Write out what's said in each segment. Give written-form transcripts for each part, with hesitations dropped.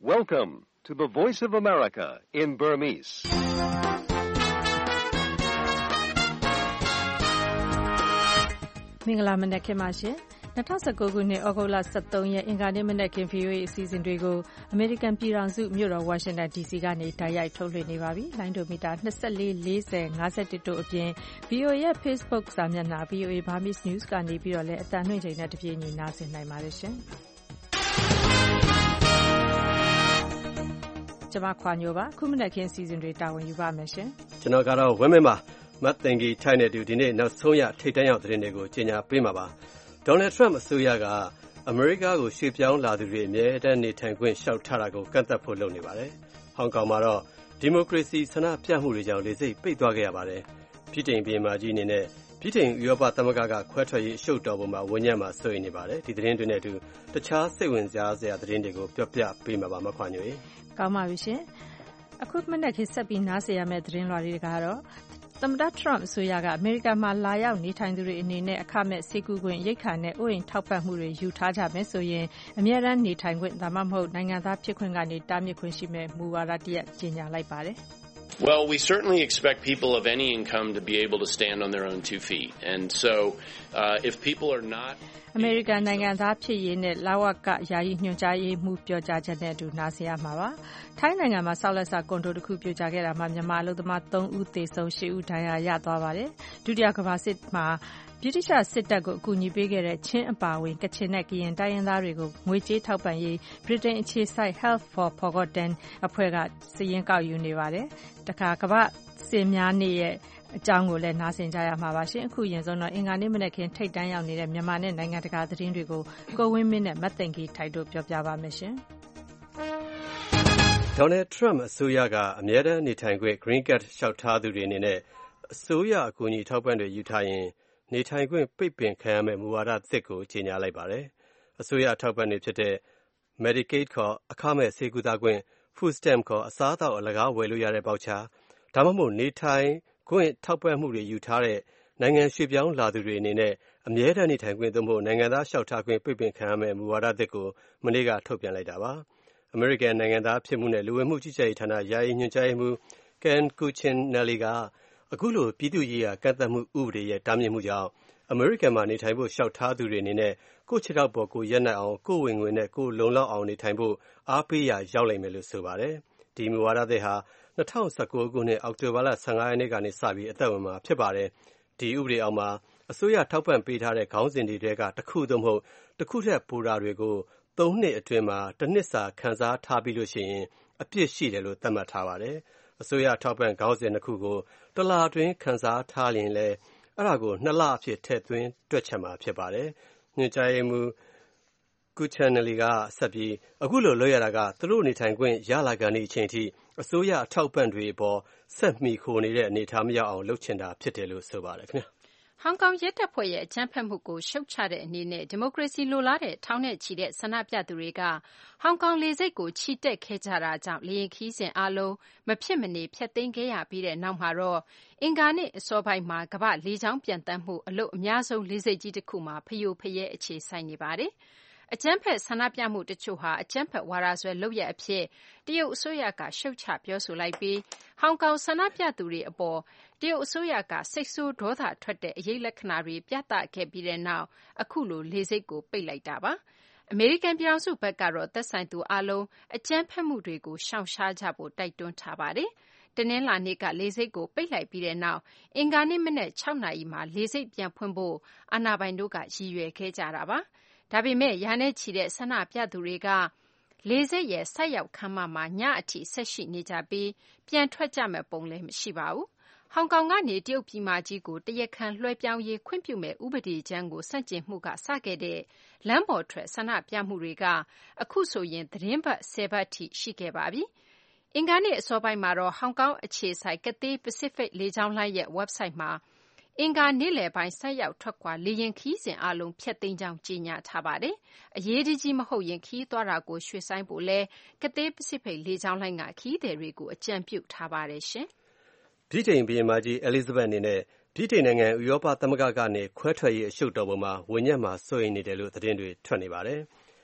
Welcome to the Voice of America in Burmese. ။မင်္ဂလာမနက်ခင်းပါရှင်။2019ခုနှစ်ဩဂုတ်လ23ရက်အင်္ဂါနေ့မနက်ခင်း VOA အစီအစဉ်တွေကိုအမေရိကန်ပြည်ထောင်စုမြို့တော်ဝါရှင်တန် DC ကနေတိုက်ရိုက်ထုတ်လွှင့်နေပါပြီ။လိုင်းဒိုမီတာ24 40 51တို့အပြင် VOA ရဲ့ Facebook စာမျက်နှာ VOA Burmese News ကနေပြီးတော့လည်းအသံလွှင့်ချိန်နဲ့တပြေးညီနားဆင်နိုင်ပါတယ်ရှင်။ကျွန်မခွာညိုပါခုမနက်ခင်းအစီအစဉ်တွေတာဝန်ယူပါမယ်ရှင်။ကျွန်တော်ကတော့ဝင်းမင်းပါမတ်တင်ကြီးထိုင်နေသူဒီနေ့နောက်ဆုံးရထိပ်တန်းရောက်သတင်းတွေကိုကြေညာပေးမှာပါ။ဒေါ်နယ်ထရမ့်အစိုးရကအမေရိကကိုရွှေ့ပြောင်းလာသူတွေအမြဲတမ်းနေထိုင်ခွင့်လျှောက်ထားတာကိုကန့်သတ်ဖို့လုပ်နေပါတယ်။ဟောင်ကောင်မှာတော့ဒီမိုကရေစီဆန္ဒပြမှုတွေကြောင့်လေဆိပ်ပိတ်သွားခဲ့ရပါတယ်။ပြည်ထိုင်ပြည်မာကြီးအနေနဲ့ပြည်ထိုင်ဥရောပသမဂ္ဂကခွဲထွက်ရေးအရှုပ်တော်ပုံမှာဝန်ညံ့မှာစိုးရိမ်နေပါတယ်။ဒီသတင်းတွေနဲ့အတူတခြားစိတ်ဝင်စားစရာသတင်းတွေကိုပြောပြပေးမှာပါမခွာညွေ။ကောင်းပါပြီရှင်။အခုမနက်ခင်းဆက်ပြီးနားဆင်ရမယ့်သတင်းလွှာတွေကတော့သမ္မတထရမ့်အစိုးရကအမေရိကန်မှာလာရောက်နေထိုင်သူတွေအနေနဲ့အခမဲ့ဆေးကုခွင့်ရိက္ခာနဲ့အိုးအိမ်ထောက်ပံ့မှုတွေယူထားကြမယ်ဆိုရင်အမြဲတမ်းနေထိုင်ခွင့်ဒါမှမဟုတ်နိုင်ငံသားဖြစ်ခွင့်ကနေတားမြစ်ခွင့်ရှိမဲ့မူဝါဒတစ်ရပ်ကြေညာလိုက်ပါတယ်။ Well, we certainly expect people of any income to be able to stand on their own 2 feet. And so, if people are not အမေရိကန်နိုင်ငံသားဖြစ်ရေးနဲ့လဝကယာယီညွှန်ကြားရေးမှူးပြောကြားချက်နဲ့အတူနားဆင်ရမှာပါ။ထိုင်းနိုင်ငံမှာဆောက်လက်စကွန်ဒိုတစ်ခုပြိုကျခဲ့တာမှာမြန်မာအလုပ်သမား3ဦးသေဆုံး10ဦးဒဏ်ရာရသွားပါတယ်။ဒုတိယကမ္ဘာစစ်မှာဗြိတိရှစစ်တပ်ကိုအကူအညီပေးခဲ့တဲ့ချင်းအပါအဝင်ကချင်နဲ့ကရင်တိုင်းရင်းသားတွေကိုငွေကြေးထောက်ပံ့ရေးဗြိတိန်အခြေစိုက် Help for Forgotten အဖွဲ့ကစာရင်းကောက်ယူနေပါတယ်။တခါကမ္ဘာစစ်များနေ့ရဲ့အကြောင်းကိုလည်းနားဆင်ကြရမှာပါရှင်အခုရင်ဆုံးတော့အင်္ဂါနေ့မနက်ခင်းထိတ်တန်းရောက်နေတဲ့မြန်မာနဲ့နိုင်ငံတကာသတင်းတွေကိုကိုဝင်းမင်းနဲ့မတ်သိန်ကြီးထိုက်တို့ပြောပြပါမယ်ရှင်ဒေါ်နယ်ထရမ့်အစိုးရကအမြဲတမ်းနေထိုင်ခွင့် Green Card လျှောက်ထားသူတွေအနေနဲ့အစိုးရအကူအညီထောက်ပံ့တွေယူထားရင်နေထိုင်ခွင့်ပိတ်ပင်ခံရမယ့်မူဝါဒသစ်ကိုကြေညာလိုက်ပါတယ်အစိုးရထောက်ပံ့တွေဖြစ်တဲ့ Medicaid ခေါ်အခမဲ့ဆေးကုသခွင့် Food Stamp ခေါ်အစားအသောက်အလကားဝယ်လို့ရတဲ့ပေါက်ချာဒါမှမဟုတ်နေထိုင်ခွင့်ထောက်ပံ့မှုတွေယူထားတဲ့နိုင်ငံရွှေ့ပြောင်းလာသူတွေအနေနဲ့အမြဲတမ်းနေထိုင်ခွင့်သို့မဟုတ်နိုင်ငံသားလျှောက်ထားခွင့်ပိတ်ပင်ခံရမယ့်မူဝါဒသစ်ကိုမနေ့ကထုတ်ပြန်လိုက်တာပါ။ အမေရိကန်နိုင်ငံသားဖြစ်မှုနဲ့လူဝင်မှုကြီးကြပ်ရေးဌာနယာယီညွှန်ကြားရေးမှူး Ken Cuccinelli ကအခုလိုပြည်သူ့ရေးရာကန့်သတ်မှုဥပဒေရဲ့တားမြစ်မှုကြောင့်အမေရိကန်မှာနေထိုင်ဖို့လျှောက်ထားသူတွေအနေနဲ့ကိုယ့်ခြေထောက်ပေါ်ကိုရက်နိုင်အောင်ကိုယ့်ဝင်ငွေနဲ့ကိုယ်လုံလောက်အောင်နေထိုင်ဖို့အားပေးရာရောက်လိမ့်မယ်လို့ဆိုပါတယ်။ဒီမူဝါဒသစ်ဟာ2019ခုနှစ်အောက်တိုဘာလ15ရက်နေ့ကနေစပြီးအသက်ဝင်မှာဖြစ်ပါတယ်။ဒီဥပဒေအောက်မှာအစိုးရထောက်ပံ့ပေးထားတဲ့ခေါင်းစဉ်တွေကတစ်ခုသို့မဟုတ်တစ်ခုထက်ပိုတာတွေကို3နှစ်အတွင်းမှာတစ်နှစ်စာခန်းစားထားပြီးလို့ရှိရင်အပြစ်ရှိတယ်လို့သတ်မှတ်ထားပါတယ်။အစိုးရထောက်ပံ့ခေါင်းစဉ်တစ်ခုကိုတစ်လအတွင်းခန်းစားထားရင်လည်းအဲ့ဒါကို2လအဖြစ်ထည့်သွင်းတွက်ချက်မှာဖြစ်ပါတယ်။ညွှန်ကြားရေးမှူးCuccinelli ကဆက်ပြီးအခုလိုလုပ်ရတာကသူတို့နေထိုင်ခွင့်ရလာကန်ဒီအချိန်ထိအစိုးရအထောက်ပံ့တွေအပေါ်ဆက်မိခိုနေတဲ့အနေအထားမရောက်အောင်လုပ်ချင်တာဖြစ်တယ်လို့ဆိုပါတယ်ခင်ဗျာဟောင်ကောင်ရဲတပ်ဖွဲ့ရဲ့အကြမ်းဖက်မှုကိုရှုတ်ချတဲ့အနေနဲ့ဒီမိုကရေစီလိုလားတဲ့ထောင်နဲ့ချီတဲ့ဆန္ဒပြသူတွေကဟောင်ကောင်လေဆိပ်ကိုချီတက်ခဲ့ကြတာကြောင့်လေယာဉ်ခရီးစဉ်အားလုံးမဖြစ်မနေဖျက်သိမ်းခဲ့ရပြီးတဲ့နောက်မှာတော့အင်္ဂါနေ့အစောပိုင်းမှာကမ္ဘာ့လေကြောင်းပျံသန်းမှုအလုပ်အများဆုံးလေဆိပ်ကြီးတစ်ခုမှာဖျို့ဖျဲအခြေစိုက်နေပါတယ်။အကြမ်းဖက်ဆန္ဒပြမှုတချို့ဟာအကြမ်းဖက်ဝါဒစွဲလုပ်ရပ်အဖြစ်တရုတ်အစိုးရကရှုတ်ချပြောဆိုလိုက်ပြီးဟောင်ကောင်ဆန္ဒပြသူတွေအပေါ်တရုတ်အစိုးရကစိတ်ဆိုးဒေါသထွက်တဲ့အရေးလက္ခဏာတွေပြသခဲ့ပြီးတဲ့နောက်အခုလိုလေဆိပ်ကိုပိတ်လိုက်တာပါ။အမေရိကန်ပြည်ထောင်စုဘက်ကတော့သက်ဆိုင်သူအားလုံးအကြမ်းဖက်မှုတွေကိုရှောင်ရှားကြဖို့တိုက်တွန်းထားပါတယ်။တနင်္လာနေ့ကလေဆိပ်ကိုပိတ်လိုက်ပြီးတဲ့နောက်အင်္ဂါနေ့မနက်6နာရီမှာလေဆိပ်ပြန်ဖွင့်ဖို့အာဏာပိုင်တို့ကရည်ရွယ်ခဲ့ကြတာပါ။ဒါပေမဲ့ရာနဲ့ချီတဲ့ဆန္ဒပြသူတွေကလေဆိပ်ရဲ့ဆိုက်ရောက်ခန်းမမှာညအထိဆက်ရှိနေကြပြီးပြန်ထွက်ကြမဲ့ပုံလည်းမရှိပါဘူး။ဟောင်ကောင်ကနေတရုတ်ပြည်မကြီးကိုတရားခံလွှဲပြောင်းရေးခွင့်ပြုမဲ့ဥပဒေကြမ်းကိုဆန့်ကျင်မှုကစခဲ့တဲ့လမ်းပေါ်ထွက်ဆန္ဒပြမှုတွေကအခုဆိုရင်သတင်းပတ်10ပတ်ထိရှိခဲ့ပါပြီ။အင်္ဂါနေ့အစောပိုင်းမှာတော့ဟောင်ကောင်အခြေစိုက် Cathay Pacific လေကြောင်းလိုင်းရဲ့ website မှာအင်္ဂါနေ့လယ်ပိုင်းဆိုက်ရောက်ထွက်ခွာလေယာဉ်ခရီးစဉ်အားလုံးဖျက်သိမ်းကြောင်းကြေညာထားပါတယ်။အရေးတကြီးမဟုတ်ရင်ခရီးသွားတာကိုရွှေ့ဆိုင်းဖို့လဲ Cathay Pacific လေကြောင်းလိုင်းကခရီးသည်တွေကိုအကြံပြုထားပါတယ်ရှင်။ဗြိတိန်ဘုရင်မကြီး Elizabeth အနေနဲ့ဗြိတိန်နိုင်ငံဥရောပသမဂ္ဂကနေခွဲထွက်ရေးအရှုပ်တော်ပုံမှာဝန်ညံ့မှာစိုးရိမ်နေတယ်လို့သတင်းတွေထွက်နေပါတယ်။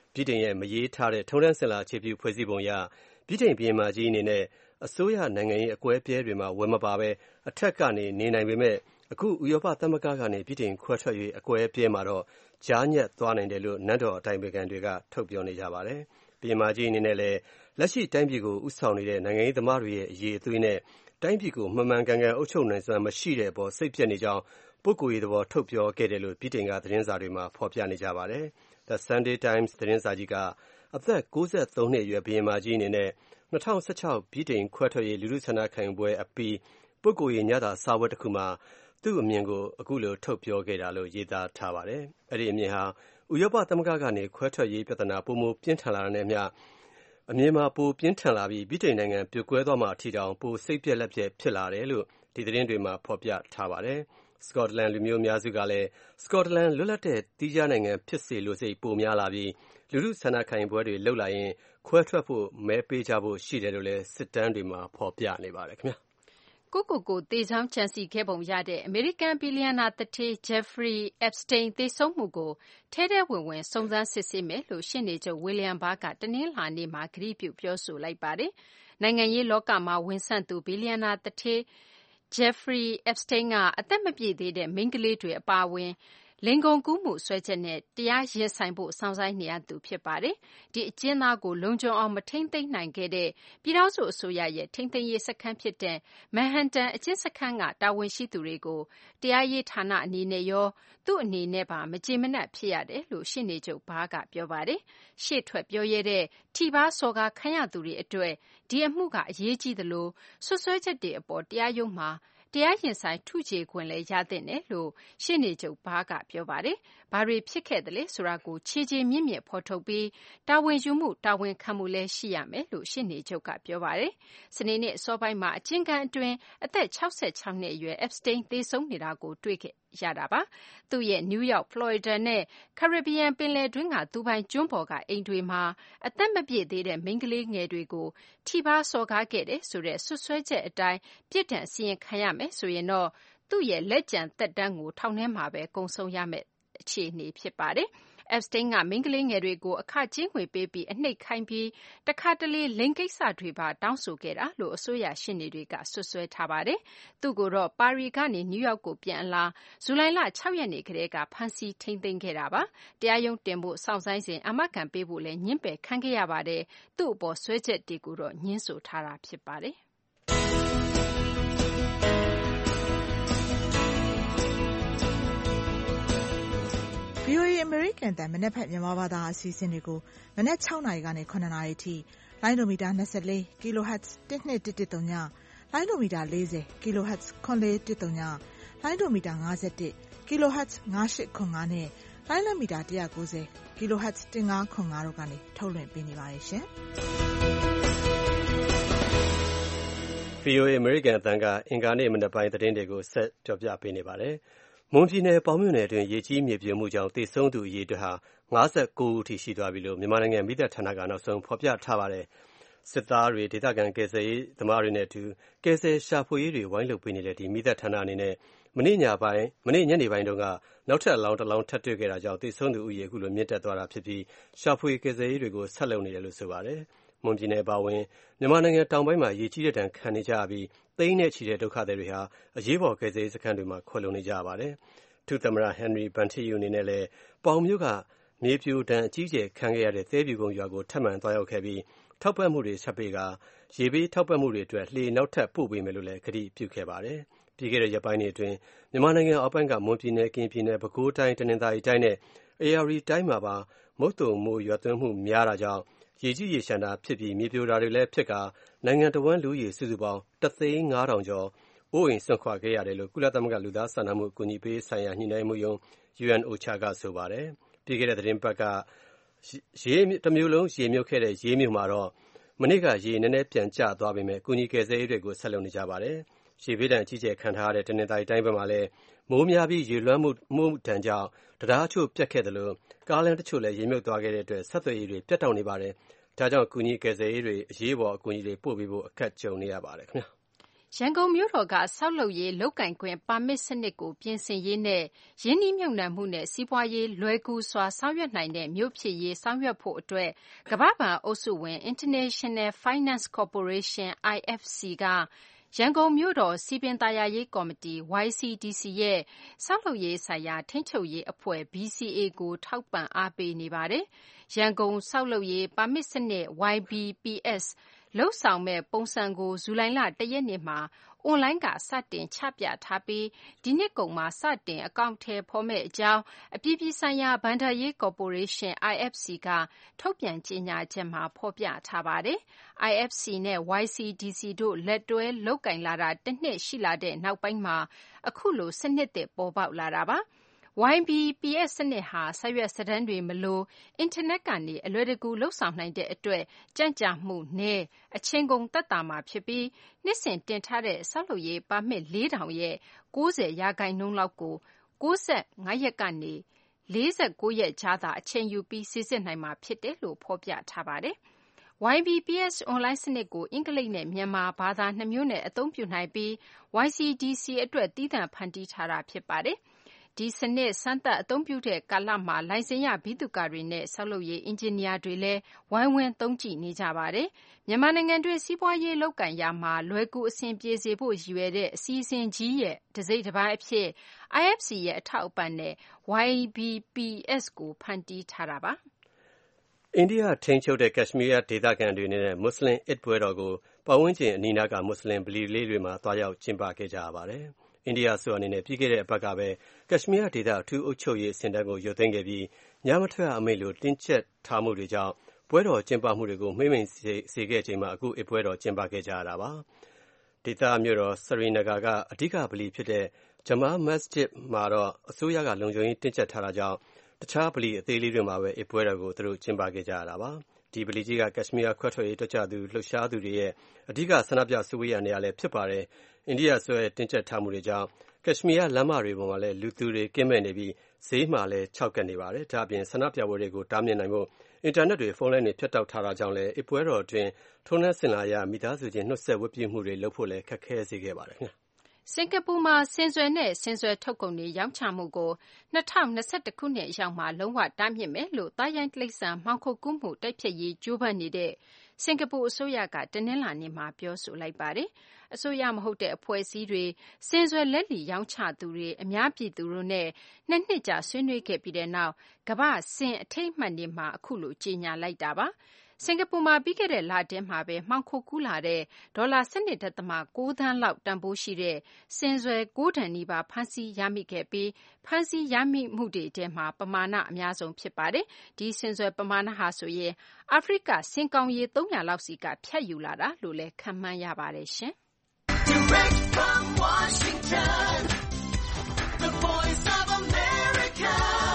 ဗြိတိန်ရဲ့မရေးထားတဲ့ထုံးတမ်းစဉ်လာအခြေပြုဖွဲ့စည်းပုံအရဗြိတိန်ဘုရင်မကြီးအနေနဲ့အစိုးရနိုင်ငံရေးအကွဲအပြဲတွေမှာဝင်မပါဘဲအထက်ကနေနေနိုင်ပေမဲ့အခုဥရောပသမဂ္ဂကနေဗြိတိန်ခွဲထွက်ရေးအကွဲအပြဲမှာတော့ကြားညက်သွားနိုင်တယ်လို့နန်းတော်အတိုင်ပင်ခံတွေကထုတ်ပြောနေကြပါတယ်။ဘုရင်မကြီးအနေနဲ့လည်းလက်ရှိတိုင်းပြည်ကိုဥဆောင်နေတဲ့နိုင်ငံရေးသမားတွေရဲ့အရေးအသွေးနဲ့တိုင်းပြည်ကိုမှန်မှန်ကန်ကန်အုပ်ချုပ်နိုင်စွမ်းမရှိတဲ့အပေါ်စိတ်ပျက်နေကြောင်းပုဂ္ဂိုလ်ရေးသဘောထုတ်ပြောခဲ့တယ်လို့ဗြိတိန်ကသတင်းစာတွေမှာဖော်ပြနေကြပါတယ်။ The Sunday Times သတင်းစာကြီးကအသက်63နှစ်အရွယ်ဘုရင်မကြီးအနေနဲ့2016ဗြိတိန်ခွဲထွက်ရေးလူထုဆန္ဒခံယူပွဲအပြီးပုဂ္ဂိုလ်ရေးညတာစာပွဲတစ်ခုမှာသူ့အမြင်ကိုအခုလိုထုတ်ပြောခဲ့တာလို့ရေးသားထားပါတယ်။အဲ့ဒီအမြင်ဟာဥရောပသမဂ္ဂကနေခွဲထွက်ရေးပြဿနာပိုမိုပြင်းထန်လာတဲ့မျှအမြင်မှာပိုပြင်းထန်လာပြီးဗြိတိန်နိုင်ငံပြိုကွဲသွားမှအထီတောင်ပိုစိတ်ပြက်လက်ပြက်ဖြစ်လာတယ်လို့ဒီသတင်းတွေမှာဖော်ပြထားပါတယ်။ စကော့တလန်လူမျိုးအများစုကလည်းစကော့တလန်လွတ်လပ်တဲ့သီးခြားနိုင်ငံဖြစ်စေလိုစိတ်ပိုများလာပြီးလူထုဆန္ဒခံယူပွဲတွေလုပ်လာရင်ခွဲထွက်ဖို့မဲပေးကြဖို့ရှိတယ်လို့လည်းစစ်တမ်းတွေမှာဖော်ပြနေပါတယ်ခင်ဗျာ။ကိုသေချောင်းကြံစည်ခဲ့ပုံရတဲ့အမေရိကန်ဘီလီယံနာသူဌေး Jeffrey Epstein သေဆုံးမှုကိုထဲထဲဝင်ဝင်စုံစမ်းစစ်ဆေးမယ်လို့ရှေ့နေချုပ် William Barr ကတနင်္လာနေ့မှာကတိပြုပြောဆိုလိုက်ပါတယ်။နိုင်ငံရေးလောကမှာဝင်ဆန့်သူဘီလီယံနာသူဌေး Jeffrey Epstein ကအသက်မပြည့်သေးတဲ့မိန်းကလေးတွေအပါအဝင်လိင်ကုန်ကူးမှုစွဲချက်နဲ့တရားရင်ဆိုင်ဖို့စောင့်ဆိုင်းနေရသူဖြစ်ပါတယ်။ဒီအကျဉ်းသားကိုလုံခြုံအောင်မထိန်းသိမ်းနိုင်ခဲ့တဲ့ပြည်ထောင်စုအစိုးရရဲ့ထိန်းသိမ်းရေးစခန်းဖြစ်တဲ့ Manhattan အကျဉ်းစခန်းကတာဝန်ရှိသူတွေကိုတရားရေးဌာနအနေနဲ့ရောသူ့အနေနဲ့ပါမကျေမနပ်ဖြစ်ရတယ်လို့ရှေ့နေချုပ်ဘားကပြောပါတယ်။ရှေ့ထွက်ပြောရဲတဲ့ထိပါးစော်ကားခံရသူတွေအတွက်ဒီအမှုကအရေးကြီးသလိုဆွဆွဲချက်တွေအပေါ်တရားရုံးမှာတရားရင်ဆိုင်ထုချေခွင့်လည်းရသင့်တယ်လို့ရှေ့နေချုပ်ဘားကပြောပါတယ်။ဘာတွေဖြစ်ခဲ့သလဲဆိုတာကိုခြေမြင့်မြင့်ဖော်ထုတ်ပြီးတာဝန်ယူမှုတာဝန်ခံမှုလည်းရှိရမယ်လို့ရှေ့နေချုပ်ကပြောပါတယ်။စနေနေ့အစောပိုင်းမှာအကျဉ်းခန်းအတွင်းအသက်66နှစ်အရွယ် Epstein သေဆုံးနေတာကိုတွေ့ခဲ့ရတာပါ။သူ့ရဲ့ New York, Florida နဲ့ Caribbean ပင်လယ်တွင်းကသူပိုင်ကျွန်းပေါ်ကအိမ်တွေမှာအသက်မပြည့်သေးတဲ့မိန်းကလေးငယ်တွေကိုထိပါးစော်ကားခဲ့တယ်ဆိုတဲ့စွပ်စွဲချက်အတိုင်းပြစ်ဒဏ်စီရင်ခံရမယ်ဆိုရင်တော့သူ့ရဲ့လက်ကျန်သက်တမ်းကိုထောင်ထဲမှာပဲကုန်ဆုံးရမယ့်အခြေအနေဖြစ်ပါတယ်။ Epstein ကမိန်းကလေးငယ်တွေကိုအခကြေးငွေပေးပြီးအနှိပ်ခိုင်းပြီးတခါတလေလိင်ကိစ္စတွေပါတောင်းဆိုခဲ့တာလို့အစိုးရရှေ့နေတွေကစွပ်စွဲထားပါတယ်။သူ့ကိုတော့ပါရီကနေနယူးယောက်ကိုပြန်အလာဇူလိုင်လ6ရက်နေ့ကတည်းကဖမ်းဆီးထိန်းသိမ်းခဲ့တာပါ။တရားရုံးတင်ဖို့စောင့်ဆိုင်းစဉ်အာမခံပေးဖို့လည်းငြင်းပယ်ခံခဲ့ရပါတယ်။သူ့အပေါ်စွဲချက်တွေကိုတော့ငြင်းဆိုထားတာဖြစ်ပါတယ်။ VOA အမေရိကန်တန်မနက်ဖြန်မြန်မာဘာသာအစီအစဉ်တွေကိုမနက်6နာရီကနေ9နာရီထိလိုင်းဒိုမီတာ24 kHz 1213ညလိုင်းဒိုမီတာ40 kHz 9413ညလိုင်းဒိုမီတာ51 kHz 9805နဲ့လိုင်းလမီတာ190 kHz 1505တို့ကနေထုတ်လွှင့်ပေးနေပါတယ်ရှင်။ VOA အမေရိကန်အသံကအင်္ဂါနေ့မနက်ပိုင်းသတင်းတွေကိုဆက်ပြောပြပေးနေပါတယ်။မွန်ပြည်နယ်ပေါင်မြို့နယ်အတွင်းရေကြီးမြေပြိုမှုကြောင့်သေဆုံးသူအရေအတွက်ဟာ59ဦးထိရှိသွားပြီလို့မြန်မာနိုင်ငံမီးသတ်ဌာနကနောက်ဆုံးဖော်ပြထားပါတယ်။စစ်သားတွေဒေသခံကယ်ဆယ်ရေးသမားတွေနဲ့အတူကယ်ဆယ်ရှာဖွေရေးတွေဝိုင်းလုပ်ပေးနေတဲ့ဒီမီးသတ်ဌာနအနေနဲ့မနေ့ညနေပိုင်းတုန်းကနောက်ထပ်အလောင်းတစ်လောင်းထပ်တွေ့ခဲ့တာကြောင့်သေဆုံးသူဦးရေအခုလိုမြင့်တက်သွားတာဖြစ်ပြီးရှာဖွေကယ်ဆယ်ရေးတွေကိုဆက်လုပ်နေတယ်လို့ဆိုပါတယ်။မွန်ပြည်နယ်ပါဝင်မြန်မာနိုင်ငံတောင်ပိုင်းမှာရေကြီးတဲ့ဒဏ်ခံနေကြရပြီးသိန်းနဲ့ချီတဲ့ဒုက္ခသည်တွေဟာအရေးပေါ်ကယ်ဆယ်ရေးစခန်းတွေမှာခွဲလုံနေကြရပါတယ်။ဒုသမ္မတ Henry Banteyu အနေနဲ့လည်းပေါင်မြို့ကမြေပြိုဒဏ်အကြီးအကျယ်ခံခဲ့ရတဲ့သဲဖြူကုန်းရွာကိုထပ်မံသွားရောက်ခဲ့ပြီးထောက်ပံ့မှုတွေဆက်ပေးကရေဘေးထောက်ပံ့မှုတွေအတွက်လှေနောက်ထပ်ပို့ပေးမယ်လို့လည်းကတိပြုခဲ့ပါတယ်။ပြီးခဲ့တဲ့ရက်ပိုင်းတွေအတွင်းမြန်မာနိုင်ငံအောက်ပိုင်းကမွန်ပြည်နယ်၊ကရင်ပြည်နယ်၊ပဲခူးတိုင်း၊တနင်္သာရီတိုင်းနဲ့ဧရာဝတီတိုင်းမှာပါမုတ်သုန်မိုးရွာသွန်းမှုများတာကြောင့်ရေကြီးရေလျှံတာဖြစ်ပြီးမြေပြိုတာတွေလည်းဖြစ်ကာနိုင်ငံတော်ဝန်လူကြီးစုစုပေါင်း1,500,000 ကျော်အိုးအိမ်စွန့်ခွာခဲ့ရတယ်လို့ကုလသမဂ္ဂလူသားစာနာမှုအကူအညီပေးဆိုင်ရာညှိနှိုင်းမှုရုံး UNOCHA ကဆိုပါတယ်။ပြီးခဲ့တဲ့သတင်းပတ်ကတစ်မျိုးလုံးရေမြုပ်ခဲ့တဲ့ရေးမြို့မှာတော့မနေ့ကရေနည်းနည်းပြန်ကျသွားပေမဲ့ကူညီကယ်ဆယ်ရေးတွေကိုဆက်လုပ်နေကြပါတယ်။ရေဘေးဒဏ်အကြီးအကျယ်ခံထားရတဲ့တနင်္သာရီတိုင်းဘက်မှာလည်းမိုးများပြီးရေလွှမ်းမှုဒဏ်ကြောင့်တရားအချို့ပြတ်ခဲ့တယ်လို့ကားလမ်းတချို့လည်းရေမြုပ်သွားခဲ့တဲ့အတွက်ဆက်သွယ်ရေးတွေပြတ်တောက်နေပါတယ်။ဒါကြောင့်ကူညီကယ်ဆယ်ရေးတွေအရေးပေါ်အကူအညီတွေပို့ပေးဖို့အခက်ကြုံနေရပါတယ်ခင်ဗျာ။ရန်ကုန်မြို့တော်ကဆောက်လုပ်ရေးလုပ်ကိုင်ခွင့်ပါမစ်စနစ်ကိုပြင်ဆင်ရေးနဲ့ရင်းနှီးမြှုပ်နှံမှုနဲ့စီးပွားရေးလွယ်ကူစွာဆောင်ရွက်နိုင်တဲ့မြို့ဖြစ်ရေးဆောင်ရွက်ဖို့အတွက်ကမ္ဘာ့ဘဏ်အုပ်စုဝင် International Finance Corporation IFC ကရန်ကုန်မြို့တော်စည်ပင်သာယာရေးကော်မတီ YCDC ရဲ့ဆောက်လုပ်ရေးဆိုင်ရာထိန်းချုပ်ရေးအဖွဲ့ BCA ကိုထောက်ပံ့အားပေးနေပါတယ်။ရန်ကုန်ဆောက်လုပ်ရေးပါမစ်စနစ် YBPS လုပ်ဆောင်မဲ့ပုံစံကိုဇူလိုင်လ 1 ရက်နေ့မှာအွန်လိုင်းကစတင်ချပြထားပြီးဒီနှစ်ကုန်မှာစတင်အကောင့်ထဲဖော်မဲ့အကြောင်းအပြည်ပြည်ဆိုင်ရာဘဏ္ဍာရေးကော်ပိုရေးရှင်း IFC ကထုတ်ပြန်ကြေညာချက်မှာဖော်ပြထားပါတယ်။ IFC နဲ့ YCDC တို့လက်တွဲလုပ်ကင်လာတာတစ်နှစ်ရှိလာတဲ့နောက်ပိုင်းမှာအခုလိုစနစ်သစ်ပေါ်ပေါက်လာတာပါ။ YBPS စနစ်ဟာစာရွက်စာတမ်းတွေမလိုအင်တာနက်ကနေအလွယ်တကူလုပ်ဆောင်နိုင်တဲ့အတွက်ကြန့်ကြာမှုနည်းအချိန်ကုန်သက်သာမှာဖြစ်ပြီးနှစ်စဉ်တင်ထားတဲ့ဆောက်လုပ်ရေးပါမစ် 4,000 ရဲ့ 90% လောက်ကို95 ရက်ကနေ 49 ရက်ကြားသာအချိန်ယူပြီးစိစစ်နိုင်မှာဖြစ်တယ်လို့ဖော်ပြထားပါတယ်။ YBPS အွန်လိုင်းစနစ်ကိုအင်္ဂလိပ်နဲ့မြန်မာဘာသာ2မျိုးနဲ့အသုံးပြုနိုင်ပြီး YCDC အတွက်သီးသန့်ဖန်တီးထားတာဖြစ်ပါတယ်။ဒီစနစ်စမ်းသပ်အသုံးပြုတဲ့ကာလမှာလိုင်စင်ရဗိသုကာတွေနဲ့ဆောက်လုပ်ရေးအင်ဂျင်နီယာတွေလည်းဝိုင်းဝန်းသုံးကြည့်နေကြပါတယ်။မြန်မာနိုင်ငံတွင်းစီးပွားရေးလုပ်ကိုင်ရာမှာလွယ်ကူအဆင်ပြေစေဖို့ရည်ရွယ်တဲ့အစီအစဉ်ကြီးရဲ့တစိတ်တစ်ပိုင်းအဖြစ် IFC ရဲ့အထောက်အပံ့နဲ့ YBPS ကိုဖန်တီးထားတာပါ။အိန္ဒိယထိန်းချုပ်တဲ့ကက်ရှမီးယားဒေသခံတွေနဲ့မွတ်စလင်အစ်ပွဲတော်ကိုပတ်ဝန်းကျင်အနီးနားကမွတ်စလင်ဗလီလေးတွေမှာတွားရောက်ကျင်းပခဲ့ကြပါတယ်။အိန္ဒိယအစိုးရအနေနဲ့ပြီးခဲ့တဲ့အပတ်ကပဲကက်ရှမီးယားဒေသအထူးအုပ်ချုပ်ရေးအဆင့်တန်းကိုရုပ်သိမ်းခဲ့ပြီးညမထွက်ရအမိန့်လိုတင်းကျပ်ထားမှုတွေကြောင့်ပွဲတော်ကျင်းပမှုတွေကိုမှိတ်မိန်စေခဲ့ချိန်မှာအခုအစ်ပွဲတော်ကျင်းပခဲ့ကြတာပါ။ဒေသမြို့တော်စရီနဂါကအဓိကဗလီဖြစ်တဲ့ဂျမားမက်စဂျစ်မှာတော့အစိုးရကလုံခြုံရေးတင်းကျပ်ထားတာကြောင့်တခြားဗလီအသေးလေးတွေမှာပဲအစ်ပွဲတော်ကိုသူတို့ကျင်းပခဲ့ကြတာပါ။ဒီဗလီကြီးကကက်ရှမီးယားခွဲထွက်ရေးတက်ကြသူလှုပ်ရှားသူတွေရဲ့အဓိကဆန္ဒပြစုဝေးရာနေရာလည်းဖြစ်ပါတယ်။အိန္ဒိယအစိုးရရဲ့တင်းကျပ်ထားမှုတွေကြောင့်ကက်ရှမီးယားလမ်းမတွေပေါ်မှာလည်းလူသူတွေကင်းမဲ့နေပြီးဈေးမှာလည်းခြောက်ကပ်နေပါတယ်။ဒါအပြင်ဆန္ဒပြပွဲတွေကိုတားမြစ်နိုင်ဖို့အင်တာနက်တွေဖုန်းလိုင်းတွေဖြတ်တောက်ထားတာကြောင့်လည်းအစ်ပွဲတော်အတွင်းထုံးတမ်းစဉ်လာအရမိသားစုချင်းနှုတ်ဆက်ဝတ်ပြုမှုတွေလုပ်ဖို့လည်းခက်ခဲစေခဲ့ပါတယ်စင်ကာပူမှာဆင်စွယ်နဲ့ဆင်စွယ်ထုတ်ကုန်တွေရောင်းချမှုကို2021ခုနှစ်အရောက်မှာလုံးဝတားမြစ်မယ်လို့သားရိုင်းတိရစ္ဆာန်မှောင်ခိုကူးမှုတိုက်ဖျက်ရေးကြိုးပမ်းနေတဲ့စင်ကာပူအစိုးရကတနင်္လာနေ့မှာပြောဆိုလိုက်ပါတယ်။အစိုးရမဟုတ်တဲ့အဖွဲ့အစည်းတွေဆင်စွယ်လက်လီရောင်းချသူတွေအများပြည်သူတို့နဲ့2 နှစ်ကြာဆွေးနွေးခဲ့ပြီးတဲ့နောက်ကမ္ဘာ့ဆင်အထိမ်းအမှတ်နေ့မှာအခုလိုကြေညာလိုက်တာပါ။စင်ကာပူမှာပြီးခဲ့တဲ့လထဲမှာပဲမှောင်ခိုကူးလာတဲ့ဒေါ်လာ 12.9 သန်းလောက်တန်ဖိုးရှိတဲ့ဆင်စွယ်9တန်နီးပါးဖမ်းဆီးရမိခဲ့ပြီးဖမ်းဆီးရမိမှုတွေထဲမှာပမာဏအများဆုံးဖြစ်ပါတယ်။ဒီဆင်စွယ်ပမာဏဟာဆိုရင်အာဖရိကဆင်ကောင်ရေ300လောက်စီကဖြတ်ယူလာတာလို့လည်းခန့်မှန်းရပါတယ်ရှင်။ Direct from Washington, the Voice of America,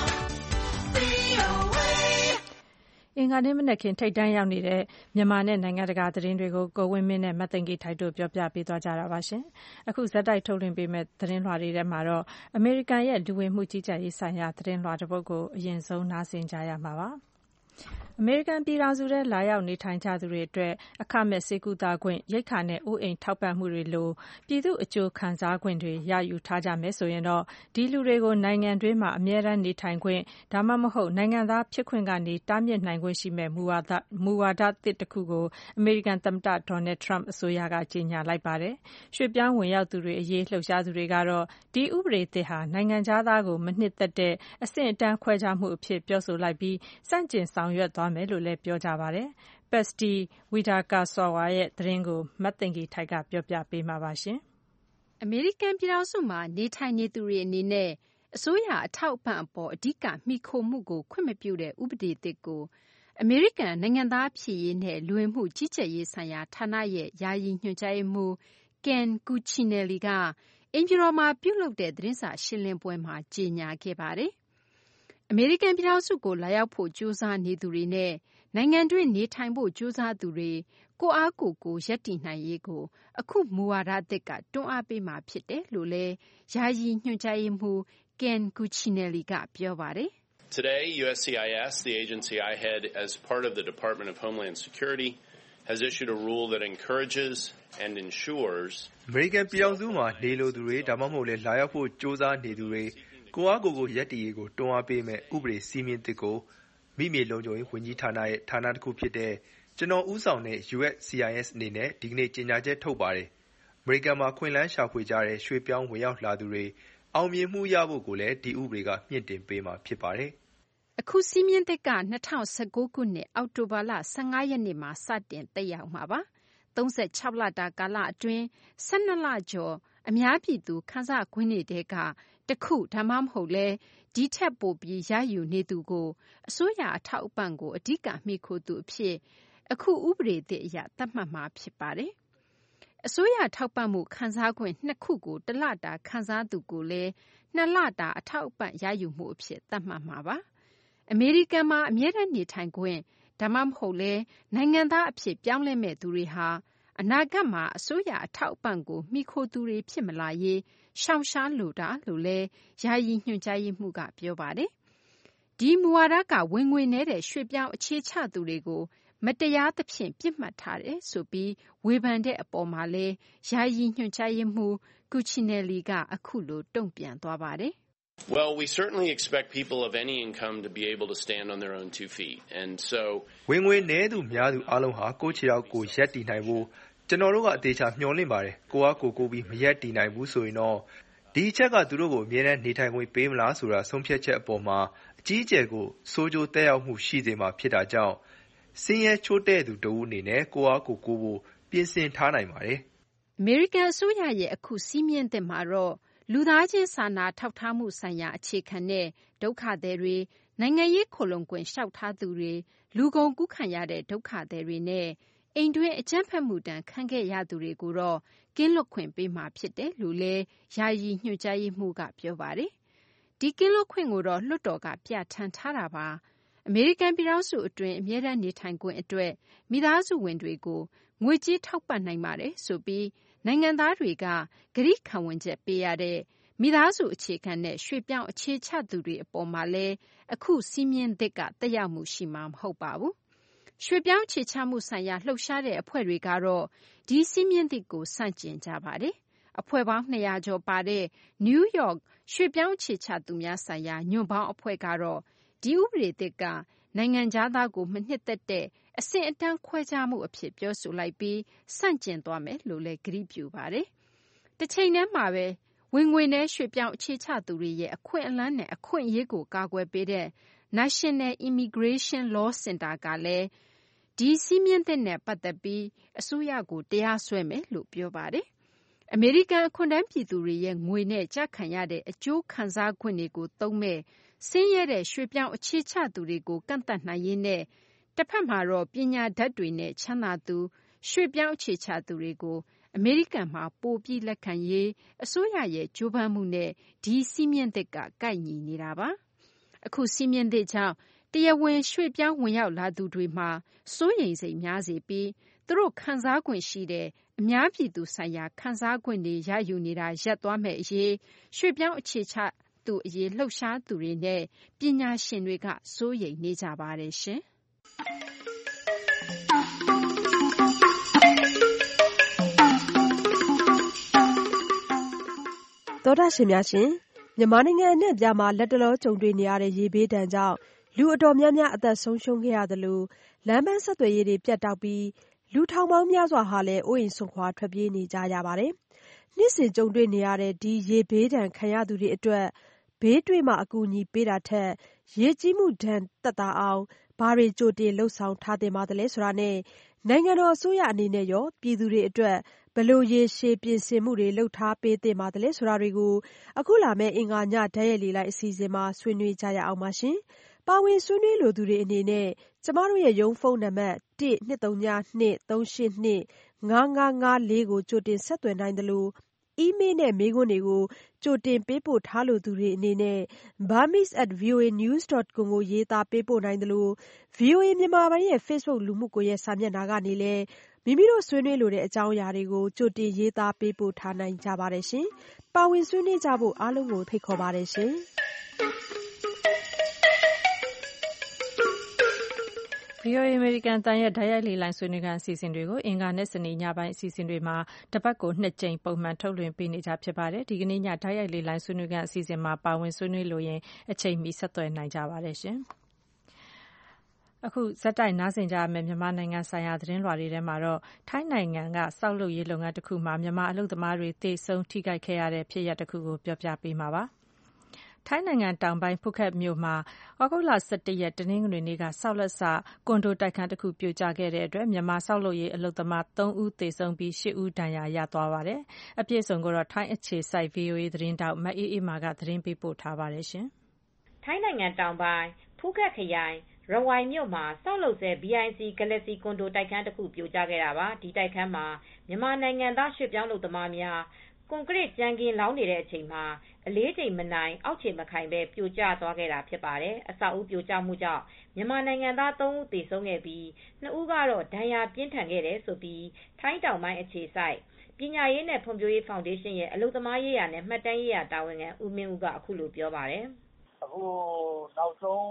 VOA အင်္ဂါနေ့မနက်ခင်းထိပ်တန်းရောက်နေတဲ့မြန်မာနဲ့နိုင်ငံတကာသတင်းတွေကိုကိုဝင်းမင်းနဲ့မသိင်္ဂီထိုက်တို့ပြောပြပေးသွားကြတာပါရှင်။အခုဇက်တိုက်ထုတ်လွှင့်ပေးမယ့်သတင်းလွှာတွေထဲမှာတော့အမေရိကန်ရဲ့လူဝင်မှုကြီးကြပ်ရေးဆိုင်ရာသတင်းလွှာတစ်ပုဒ်ကိုအရင်ဆုံးနားဆင်ကြရမှာပါ။အမေရိကန်ပြည်ထောင်စုထဲလာရောက်နေထိုင်ကြသူတွေအတွက်အခမဲ့ဆေးကုသခွင့်ရိက္ခာနဲ့အိုးအိမ်ထောက်ပံ့မှုတွေလိုပြည်သူ့အကျိုးခံစားခွင့်တွေရယူထားကြမယ်ဆိုရင်တော့ဒီလူတွေကိုနိုင်ငံတွင်းမှာအမြဲတမ်းနေထိုင်ခွင့်ဒါမှမဟုတ်နိုင်ငံသားဖြစ်ခွင့်ကနေတားမြစ်နိုင်ခွင့်ရှိမဲ့မူဝါဒသစ်တစ်ခုကိုအမေရိကန်သမ္မတဒေါ်နယ်ထရမ့်အစိုးရကကြေညာလိုက်ပါတယ်။ရွှေ့ပြောင်းဝင်ရောက်သူတွေအရေးလှုပ်ရှားသူတွေကတော့ဒီဥပဒေသစ်ဟာနိုင်ငံခြားသားကိုမနှစ်သက်တဲ့အဆင့်အတန်းခွဲခြားမှုအဖြစ်ပြောဆိုလိုက်ပြီးစန့်ကျင်ဆောင်ရွက်သွားမယ်လို့လည်းပြောကြပါတယ်။ Patsy Widakuswara ရဲ့သတင်းကိုမသိင်္ဂီထိုက်ကပြောပြပေးမှာပါ။အမေရိကန်ပြည်ထောင်စုမှာနေထိုင်နေသူတွေအနေနဲ့အစိုးရအထောက်အပံ့အပေါ်အဓိကမှီခိုမှုကိုခွင့်မပြုတဲ့ဥပဒေသစ်ကိုအမေရိကန်နိုင်ငံသားဖြစ်ရေးနဲ့လူဝင်မှုကြီးကြပ်ရေးဆိုင်ရာဌာနရဲ့ယာယီညွှန်ကြားရေးမှူး Ken Cuccinelli ကအိမ်ဖြူတော်မှာပြုလုပ်တဲ့သတင်းစာရှင်းလင်းပွဲမှာကြေညာခဲ့ပါတယ်။အမေရိကန်ပြည်ထောင်စုကိုလာရောက်ဖို့ကြိုးစားနေသူတွေနဲ့နိုင်ငံတွင်းနေထိုင်ဖို့ကြိုးစားသူတွေကိုယ့်အားကိုယ်ရပ်တည်နိုင်ရေးကိုအခုမူဝါဒသစ်ကတွန်းအားပေးမှာဖြစ်တယ်လို့လည်းယာယီညွှန်ကြားရေးမှူး Ken Cuccinelli ကပြောပါတယ်။ Today, USCIS, the agency I head as part of the Department of Homeland Security, has issued a rule that encourages and ensures အမေရိကန်ပြည်ထောင်စုမှာနေလိုသူတွေဒါမှမဟုတ်လေလာရောက်ဖို့စ조사နေသူတွေကိုအားကိုရက်တည်ရေးကိုတွန်းအားပေးမဲ့ဥပဒေစည်းမျဉ်းတစ်ကိုမိမြေလုံခြုံရေးဝန်ကြီးဌာနရဲ့ဌာနတစ်ခုဖြစ်တဲ့ကျွန်တော်ဦးဆောင်တဲ့ USCIS အနေနဲ့ဒီကနေ့ကြေညာချက်ထုတ်ပါတယ်အမေရိကန်မှာခွင့်လန်းရှာဖွေကြတဲ့ရွှေ့ပြောင်းဝင်ရောက်လာသူတွေအောင်မြင်မှုရဖို့ကိုလည်းဒီဥပဒေကမြင့်တင်ပေးမှာဖြစ်ပါတယ်အခုစည်းမျဉ်းသစ်က2019ခုနှစ်အောက်တိုဘာလ15ရက်နေ့မှာစတင်သက်ရောက်မှာပါ36လတာကာလအတွင်း12လကျော်အများပြည်သူခန်းစားခွင့်တွေကတစ်ခုဒါမှမဟုတ်လဲဒီထက်ပိုပြီးရယူနေသူကိုအစိုးရအထောက်အပံ့ကိုအဓိကမိခိုသူအဖြစ်အခုဥပဒေသစ်အရသတ်မှတ်မှာဖြစ်ပါတယ်အစိုးရထောက်ပံ့မှုခန်းစားခွင့်2ခုကိုတစ်လတာခန်းစားသူကိုလည်း2လတာအထောက်အပံ့ရယူမှုအဖြစ်သတ်မှတ်မှာပါအမေရိကန်မှာအမြဲတမ်းနေထိုင်ခွင့်ဒါမှမဟုတ်လဲနိုင်ငံသားအဖြစ်ပြောင်းလဲမဲ့သူတွေဟာအနာဂတ်မှာအစိုးရအထောက်အပံ့ကိုမိခိုသူတွေဖြစ်မလာရေးရှောင်ရှားလိုတာလို့လဲယာယီညွှန်ကြားရေးမှူးကပြောပါတယ်ဒီမူဝါဒကဝင်ငွေနေတဲ့ရွှေ့ပြောင်းအခြေချသူတွေကိုမတရားသဖြင့်ပြစ်မှတ်ထားတယ်ဆိုပြီးဝေဖန်တဲ့အပေါ်မှာလဲယာယီညွှန်ကြားရေးမှူးကူချီနယ်လီကအခုလိုတုံ့ပြန်သွားပါတယ် Well, we certainly expect people of any income to be able to stand on their own 2 feet. And so ဝင်ငွေနည်းသူများသူအားလုံးဟာကိုယ့်ခြေထောက်ကိုရက်တည်နိုင်ဖို့ကျွန်တော်တို့ကအသေးချာမျှော်လင့်ပါတယ်ကိုအားကိုပြီးမရက်တည်နိုင်ဘူးဆိုရင်တော့ဒီအချက်ကသူတို့ကိုအမြဲတမ်းနေထိုင်ခွင့်ပေးမလားဆိုတာဆုံးဖြတ်ချက်အပေါ်မှာအကြီးအကျယ်ကိုစိုးကျိုးတက်ရောက်မှုရှိစေမှာဖြစ်တာကြောင့်စင်းရဲချိုးတဲ့သူတဦးအနေနဲ့ကိုအားကိုဖို့ပြင်ဆင်ထားနိုင်ပါတယ် American အစိုးရရဲ့အခုစည်းမျဉ်းသစ်မှာတော့လူသားချင်းစာနာထောက်ထားမှုဆိုင်ရာအခြေခံတဲ့ဒုက္ခသည်တွေနိုင်ငံရေးခိုလုံခွင့်လျှောက်ထားသူတွေလူကုန်ကူးခံရတဲ့ဒုက္ခသည်တွေနဲ့အိမ်တွင်းအကြမ်းဖက်မှုတန်ခံခဲ့ရသူတွေကိုတော့ကင်းလွတ်ခွင့်ပေးမှာဖြစ်တယ်လို့လဲယာယီညွှန်ကြားရေးမှူးကပြောပါတယ်ဒီကင်းလွတ်ခွင့်ကိုတော့လွှတ်တော်ကပြဋ္ဌာန်းထားတာပါအမေရိကန်ပြည်ထောင်စုအတွင်းအမြဲတမ်းနေထိုင်ခွင့်အတွက်မိသားစုဝင်တွေကိုငွေကြေးထောက်ပံ့နိုင်ပါတယ်ဆိုပြီးနိုင်ငံသားတွေကဂရုခံဝင်ချက်ပေးရတဲ့မိသားစုအခြေခံတဲ့ရွှေ့ပြောင်းအခြေချသူတွေအပေါ်မှာလဲအခုစည်းမျဉ်းသစ်ကတက်ရောက်မှုရှိမှာမဟုတ်ပါဘူးရွှေ့ပြောင်းအခြေချမှုဆိုင်ရာလှုပ်ရှားတဲ့အဖွဲ့တွေကတော့ဒီစည်းမျဉ်းသစ်ကိုဆန့်ကျင်ကြပါတယ်အဖွဲ့ပေါင်း200ကျော်ပါတဲ့ New York ရွှေ့ပြောင်းအခြေချသူများဆိုင်ရာညွန့်ပေါင်းအဖွဲ့ကတော့ဒီဥပဒေသစ်ကနိုင်ငံခြားသားကိုမနှစ်သက်တဲ့အဆင့်အတန်းခွဲခြားမှုအဖြစ်ပြောဆိုလိုက်ပြီးဆန့်ကျင်သွားမယ်လို့လည်းကတိပြုပါတယ်။တစ်ချိန်တည်းမှာပဲဝင်ငွေနဲ့ရွှေ့ပြောင်းအခြေချသူတွေရဲ့အခွင့်အလမ်းနဲ့အခွင့်အရေးကိုကာကွယ်ပေးတဲ့ National Immigration Law Center ကလည်းဒီစည်းမျဉ်းသစ်နဲ့ပတ်သက်ပြီးအစိုးရကိုတရားစွဲမယ်လို့ပြောပါတယ်။အမေရိကန်အခွန်ထမ်းပြည်သူတွေရဲ့ငွေနဲ့ကျခံရတဲ့အကျိုးခံစားခွင့်တွေကိုသုံးမဲ့ဆင်းရဲတဲ့ရွှေ့ပြောင်းအခြေချသူတွေကိုကန့်သတ်နိုင်ရေးနဲ့တစ်ဖက်မှာတော့ပညာတတ်တွေနဲ့ချမ်းသာသူရွှေ့ပြောင်းအခြေချသူတွေကိုအမေရိကန်မှာပိုပြီးလက်ခံရေးအစိုးရရဲ့ကြိုးပမ်းမှုနဲ့ဒီစည်းမျဉ်းသစ်ကကိုက်ညီနေတာပါအခုစည်းမျဉ်းသစ်ကြောင့်တရားဝင်ရွှေ့ပြောင်းဝင်ရောက်လာသူတွေမှာစိုးရိမ်စိတ်များစေပြီးသူတို့ခံစား권ရှိတဲ့အများပြည်သူဆိုင်ရာခံစား권တွေရယူနေတာရပ်သွားမဲ့အရေးရွှေ့ပြောင်းအခြေချသူအရေးလှုပ်ရှားသူတွေနဲ့ပညာရှင်တွေကစိုးရိမ်နေကြပါတယ်ရှင်သောတာရှင်များရှင်မြန်မာနိုင်ငံအနှံ့အပြားမှာလက်တလောကြုံတွေ့နေရတဲ့ရေဘေးဒဏ်ကြောင့်လူအတော်များများအသက်ဆုံးရှုံးခဲ့ရသလိုလမ်းပန်းဆက်သွယ်ရေးတွေပြတ်တောက်ပြီးလူထောင်ပေါင်းများစွာဟာလည်းအိုးအိမ်စွန့်ခွာထွက်ပြေးနေကြရပါတယ်။နှစ်စဉ်ကြုံတွေ့နေရတဲ့ဒီရေဘေးဒဏ်ခံရသူတွေအတွက်ဘေးတွေ့မှအကူအညီပေးတာထက်ရေကြီးမှုဒဏ်သက်သာအောင်ဘာတွေကြိုတင်လှုပ်ဆောင်ထားသင့်ပါသလဲဆိုတာနဲ့နိုင်ငံတော်အစိုးရအနေနဲ့ရောပြည်သူတွေအတွက်ဘယ်လိုရေရှည်ပြင်ဆင်မှုတွေလုပ်ထားပေးသင့်ပါသလဲဆိုတာတွေကိုအခုလာမယ့်အင်္ဂါညဓာတ်ရိုက်လေလိုက်အစီအစဉ်မှာဆွေးနွေးကြရအောင်ပါရှင်။ပါဝင်ဆွေးနွေးလိုသူတွေအနေနဲ့ကျမတို့ရဲ့ရုံးဖုန်းနံပါတ်12323855554ကိုကြိုတင်ဆက်သွယ်နိုင်သလိုအီးမေးလ်နဲ့မေးခွန်းတွေကိုကြိုတင်ပေးပို့ထားလိုသူတွေအနေနဲ့ burmese@voanews.com ကိုရေးသားပေးပို့နိုင်သလို VOA မြန်မာပိုင်းရဲ့ Facebook လူမှုကွန်ရက်စာမျက်နှာကနေလည်းမိမိတို့ဆွေးနွေးလိုတဲ့အကြောင်းအရာတွေကိုကြိုတင်ရေးသားပေးပို့ထားနိုင်ကြပါတယ်ရှင်။ပါဝင်ဆွေးနွေးကြဖို့အားလုံးကိုဖိတ်ခေါ်ပါတယ်ရှင်။ VOA အမေရိကန်အသံရဲ့တိုက်ရိုက်လေလှိုင်းဆွေးနွေးခန်းအစီအစဉ်တွေကိုအင်္ဂါနဲ့စနေညပိုင်းအစီအစဉ်တွေမှာတပတ်ကို2 ကြိမ်ပုံမှန်ထုတ်လွှင့်ပေးနေကြဖြစ်ပါတယ်။ဒီကနေ့ညတိုက်ရိုက်လေလှိုင်းဆွေးနွေးခန်းအစီအစဉ်မှာပါဝင်ဆွေးနွေးလိုရင်အချိန်မီဆက်သွယ်နိုင်ကြပါတယ်ရှင်။အခုဇက်တိုက်နားဆင်ကြရမယ့်မြန်မာနိုင်ငံဆိုင်ရာသတင်းလွှာတွေထဲမှာတော့ထိုင်းနိုင်ငံကစောက်လုပ်ရေးလုပ်ငန်းတစ်ခုမှာမြန်မာအလုပ်သမားတွေသေဆုံးထိခိုက်ခဲ့ရတဲ့ဖြစ်ရပ်တစ်ခုကိုပြောပြပေးမှာပါ။ထိုင်းနိုင်ငံတောင်ပိုင်းဖူးခက်မြို့မှာဩဂုတ်လ17ရက်တနင်္ဂနွေနေ့ကဆောက်လက်စကွန်ဒိုတိုက်ခန်းတစ်ခုပြိုကျခဲ့တဲ့အတွက်မြန်မာဆောက်လုပ်ရေးအလုပ်သမား3ဦးသေဆုံးပြီး8ဦးဒဏ်ရာရသွားပါတယ်။အပြည့်အစုံကိုတော့ထိုင်းအခြေစိုက် VOA သတင်းတောက်မအေးအေးမာကသတင်းပေးပို့ထားပါတယ်ရှင်။ထိုင်းနိုင်ငံတောင်ပိုင်းဖူးခက်ခရိုင်ရဝိုင်မြို့မှာဆောက်လုပ်ဆဲ BIC Galaxy ကွန်ဒိုတိုက်ခန်းတစ်ခုပြိုကျခဲ့တာပါ။ဒီတိုက်ခန်းမှာမြန်မာနိုင်ငံသားရွှေ့ပြောင်းလုပ်သမားများကွန်ကရစ်ကြမ်းခင်းလောင်းနေတဲ့အချိန်မှာအလေးချိန်မနိုင်အောက်ခြေမခိုင်ပဲပြိုကျသွားခဲ့တာဖြစ်ပါတယ်။အဆောက်အဦပြိုကျမှုကြောင့်မြန်မာနိုင်ငံသား3ဦးသေဆုံးခဲ့ပြီး2ဦးကတော့ဒဏ်ရာပြင်းထန်ခဲ့တယ်လို့ထိုင်းတောင်ပိုင်းအခြေစိုက်ပညာရေးနဲ့ဖွံ့ဖြိုးရေးဖောင်ဒေးရှင်းရဲ့အလုပ်သမားရေးရာနဲ့မှတ်တမ်းရေးရာတာဝန်ခံဦးမင်းဦးကအခုလိုပြောပါတယ်။အခုနောက်ဆုံး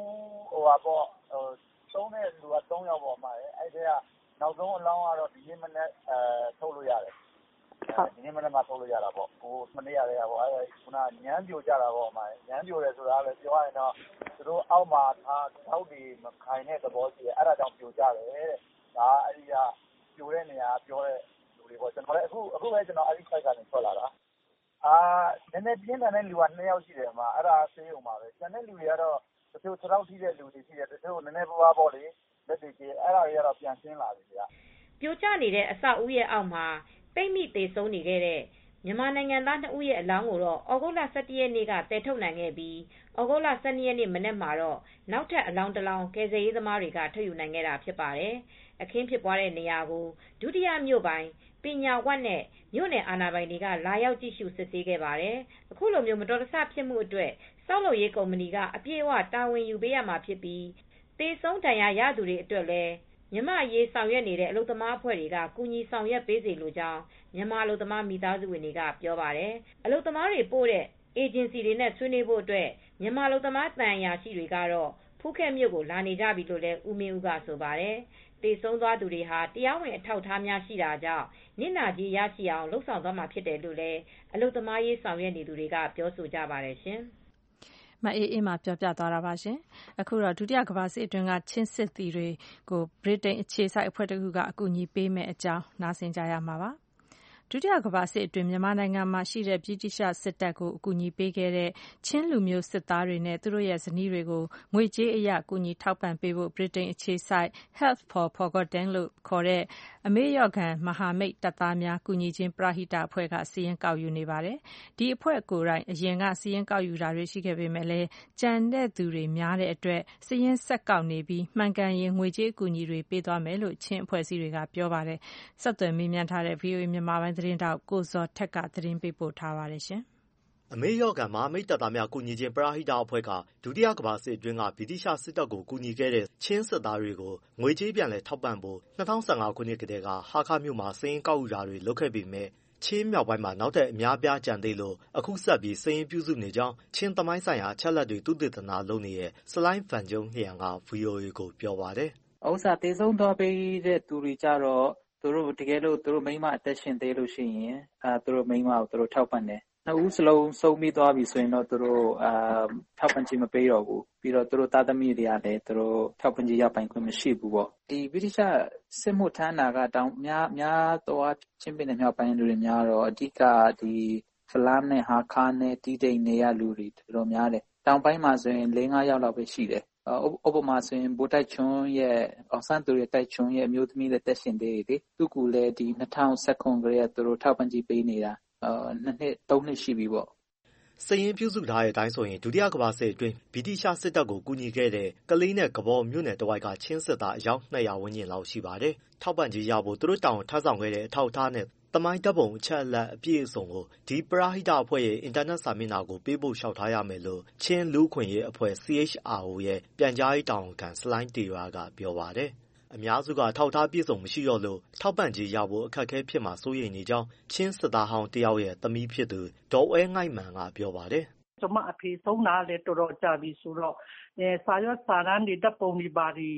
ဆုံးတဲ့လူက3ယောက်ပေါ့မှာအဲ့ဒီကနောက်ဆုံးအလောင်းကတော့ဒီနေ့မနေ့ထုတ်လို့ရတယ်ဒီနေ့မနေ့မှထုတ်လို့ရတာပေါ့ဟိုမနေ့ရတယ်ပေါ့အဲ့ခုနညမ်းပြိုကြတာပေါ့မှာညမ်းပြိုတယ်ဆိုတာလည်းပြောရရင်တော့သူတို့အောက်မှာထားထောက်တွေမခိုင်တဲ့သဘောရှိတယ်အဲ့ဒါကြောင့်ပြိုကြတယ်တဲ့ဒါအဲ့ဒီကပြိုတဲ့နေရာပြောတဲ့လူတွေပေါ့ကျွန်တော်လည်းအခုပဲကျွန်တော်အဲ့ဒီ site ကနေထွက်လာတာနည်းနည်းပြင်းထန်တဲ့လူက2ယောက်ရှိတယ်မှာအဲ့ဒါဆေးရုံမှာပဲကျန်တဲ့လူတွေကတော့တချို့ခြေထောက်ထိတဲ့လူတွေရှိတယ်တချို့နည်းနည်းပါးပေါ့လေလက်တွေကြီးအဲ့ဒါတွေကတော့ပြန်ရှင်းလာပြီဗျာပြိုကျနေတဲ့အဆောက်အဦရဲ့အောက်မှာပိတ်မိသေဆုံးနေခဲ့တဲ့မြန်မာနိုင်ငံသား2ဦးရဲ့အလောင်းကိုတော့ဩဂုတ်လ17ရက်နေ့ကတည်ထုတ်နိုင်ခဲ့ပြီးဩဂုတ်လ12ရက်နေ့မနက်မှာတော့နောက်ထပ်အလောင်းတစ်လောင်းကယ်ဆယ်ရေးသမားတွေကထုတ်ယူနိုင်ခဲ့တာဖြစ်ပါတယ်။အခင်းဖြစ်ပွားတဲ့နေရာကိုဒုတိယမြို့ပိုင်ပညာဝတ်နဲ့မြို့နယ်အာဏာပိုင်တွေကလာရောက်ကြည့်ရှုစစ်ဆေးခဲ့ပါတယ်။အခုလိုမျိုးမတော်တဆဖြစ်မှုအတွက်စောက်လုပ်ရေးကုမ္ပဏီကအပြည့်အဝတာဝန်ယူပေးရမှာဖြစ်ပြီးသေဆုံးဒဏ်ရာရသူတွေအတွက်လည်းမြန်မာအရေးဆောင်ရွက်နေတဲ့အလုပ်သမားအဖွဲ့တွေကကူညီဆောင်ရွက်ပေးစေလိုကြောင်းမြန်မာအလုပ်သမားမိသားစုဝင်တွေကပြောပါတယ်။အလုပ်သမားတွေပို့တဲ့အေဂျင်စီတွေနဲ့ဆွေးနွေးဖို့အတွက်မြန်မာအလုပ်သမားတန်ရာရှိတွေကတော့ဖူးခက်မြို့ကိုလာနေကြပြီလို့လည်းဦးမင်းဦးကဆိုပါတယ်။သေဆုံးသွားသူတွေဟာတရားဝင်အထောက်အထားများရှိတာကြောင့်နစ်နာကြေးရရှိအောင်လှုံ့ဆော်သွားမှာဖြစ်တယ်လို့လည်းအလုပ်သမားရေးဆောင်ရွက်နေသူတွေကပြောဆိုကြပါတယ်ရှင်။မအေးအေးမှာပြောပြသွားတာပါရှင်။အခုတော့ဒုတိယကမ္ဘာစစ်အတွင်းကချင်းစစ်သည်တွေကိုဗြိတိန်အခြေစိုက်အဖွဲ့တစ်ခုကအကူအညီပေးမဲ့အကြောင်းနားဆင်ကြရမှာပါ။ဒုတိယကမ္ဘာစစ်အတွင်းမြန်မာနိုင်ငံမှာရှိတဲ့ဗြိတိရှစစ်တပ်ကိုအကူအညီပေးခဲ့တဲ့ချင်းလူမျိုးစစ်သားတွေနဲ့သူတို့ရဲ့ဇနီးတွေကိုငွေကြေးအရကူညီထောက်ပံ့ပေးဖို့ဗြိတိန်အခြေစိုက် Help for Forgotten လို့ခေါ်တဲ့အမေရော့ခံမဟာမိတ်တပ်သားများကူညီခြင်းပရဟိတအဖွဲ့ကစီရင်ကောက်ယူနေပါတယ်။ဒီအဖွဲ့ကိုယ်တိုင်အရင်ကစီရင်ကောက်ယူတာတွေရှိခဲ့ပေမဲ့လည်းကြံတဲ့သူတွေများတဲ့အတွက်စီရင်ဆက်ကောက်နေပြီးမှန်ကန်ရင်ငွေကြေးအကူအညီတွေပေးသွားမယ်လို့ချင်းအဖွဲ့အစည်းတွေကပြောပါတယ်။ဆက်သွယ်မေးမြန်းထားတဲ့ VOA မြန်မာပိုင်းသတင်းတောက်ကိုဇော်ထက်ကသတင်းပေးပို့ထားပါတယ်ရှင်။အမေရော့ကန်မဟာမိတ်တပ်သားများကူညီခြင်းပရဟိတအဖွဲ့ကဒုတိယကမ္ဘာစစ်အတွင်းကဗြိတိရှစစ်တပ်ကိုကူညီခဲ့တဲ့ချင်းစစ်သားတွေကိုငွေကြေးပြန်လည်ထောက်ပံ့ဖို့2015ခုနှစ်ကတည်းကဟာခမြို့မှာစာရင်းကောက်ယူတာတွေလုပ်ခဲ့ပေမဲ့ချင်းမြောက်ပိုင်းမှာနောက်ထပ်အများအပြားကြံသေးလို့အခုဆက်ပြီးစာရင်းပြုစုနေကြောင်းချင်းသမိုင်းဆိုင်ရာအချက်အလက်တွေသုတေသနလုပ်နေတဲ့ဆလိုင်းဗန်ကျုံလျံက VOA ကိုပြောပါတယ်။ဥစ္စာသေဆုံးသွားပေးတဲ့သူတွေကြတော့သူတို့တကယ်လို့သူတို့မိန်းမအသက်ရှင်သေးလို့ရှိရင်သူတို့မိန်းမကိုသူတို့ထောက်ပံ့တယ်။နှစ်ဦးစလုံးဆုံးပြီးသွားပြီဆိုရင်တော့သူတို့ထောက်ပံ့ခြင်းမပေးတော့ဘူး။ပြီးတော့သူတို့သားသမီးတွေကလည်းသူတို့ထောက်ပံ့ခြင်းရပိုင်ခွင့်မရှိဘူးပေါ့။ဒီဗြိတိရှစစ်မှုထမ်းတာကတောင်များသွားချင်းပင်နယ်မြောက်ပိုင်းလူတွေများတော့အဓိကဒီဖလမ်းနဲ့ဟာခါနဲ့တီးတိန်နေရလူတွေတော်တော်များတယ်။တောင်ပိုင်းမှာဆိုရင် 4-5 ယောက်လောက်ပဲရှိတယ်။ဥပမာဆိုရင်ဗိုလ်တိုက်ချွန်းရဲ့အောင်ဆန်းသူရဲ့တိုက်ချွန်းရဲ့အမျိုးသမီးလည်းတက်ရှင်သေးတယ်သူကလည်းဒီ2019ကလေးကသူတို့ထောက်ပံ့ကြေးပေးနေတာ2 နှစ် 3 နှစ်ရှိပြီပေါ့စာရင်းပြုစုထားတဲ့အတိုင်းဆိုရင်ဒုတိယကမ္ဘာစစ်အတွင်းဗြိတိရှစစ်တပ်ကိုကူညီခဲ့တဲ့ကလေးနဲ့ကဘော်မြို့နယ်တစ်ဝိုက်ကချင်းစစ်သားအယောက်200ဝန်းကျင်လောက်ရှိပါတယ်ထောက်ပံ့ကြေးရဖို့သူတို့တောင်းထမ်းဆောင်ခဲ့တဲ့အထောက်အထားနဲ့သမိုင်းဓာတ်ပုံအချက်အလက်အပြည့်အစုံကိုဒီပရဟိတအဖွဲ့ရဲ့အင်တာနက်စာမျက်နှာကိုပေးဖို့လျှောက်ထားရမယ်လို့ချင်းလူ့အခွင့်အရေးအဖွဲ့ CHRO ရဲ့ပြန်ကြားရေးတာဝန်ခံဆလိုင်းတေရာကပြောပါတယ်။အများစုကထောက်ထားပြည့်စုံမရှိတော့လို့ထောက်ပံ့ကြေးရဖို့အခက်အခဲဖြစ်မှာစိုးရိမ်နေကြောင်းချင်းစစ်သားဟောင်းတယောက်ရဲ့သမီးဖြစ်သူဒေါ်အဲငိုက်မန်ကပြောပါတယ်။ကျွန်မအဖေဆုံးတာလည်းတော်တော်ကြာပြီဆိုတော့စာရွက်စာတမ်းတွေဓာတ်ပုံတွေပါ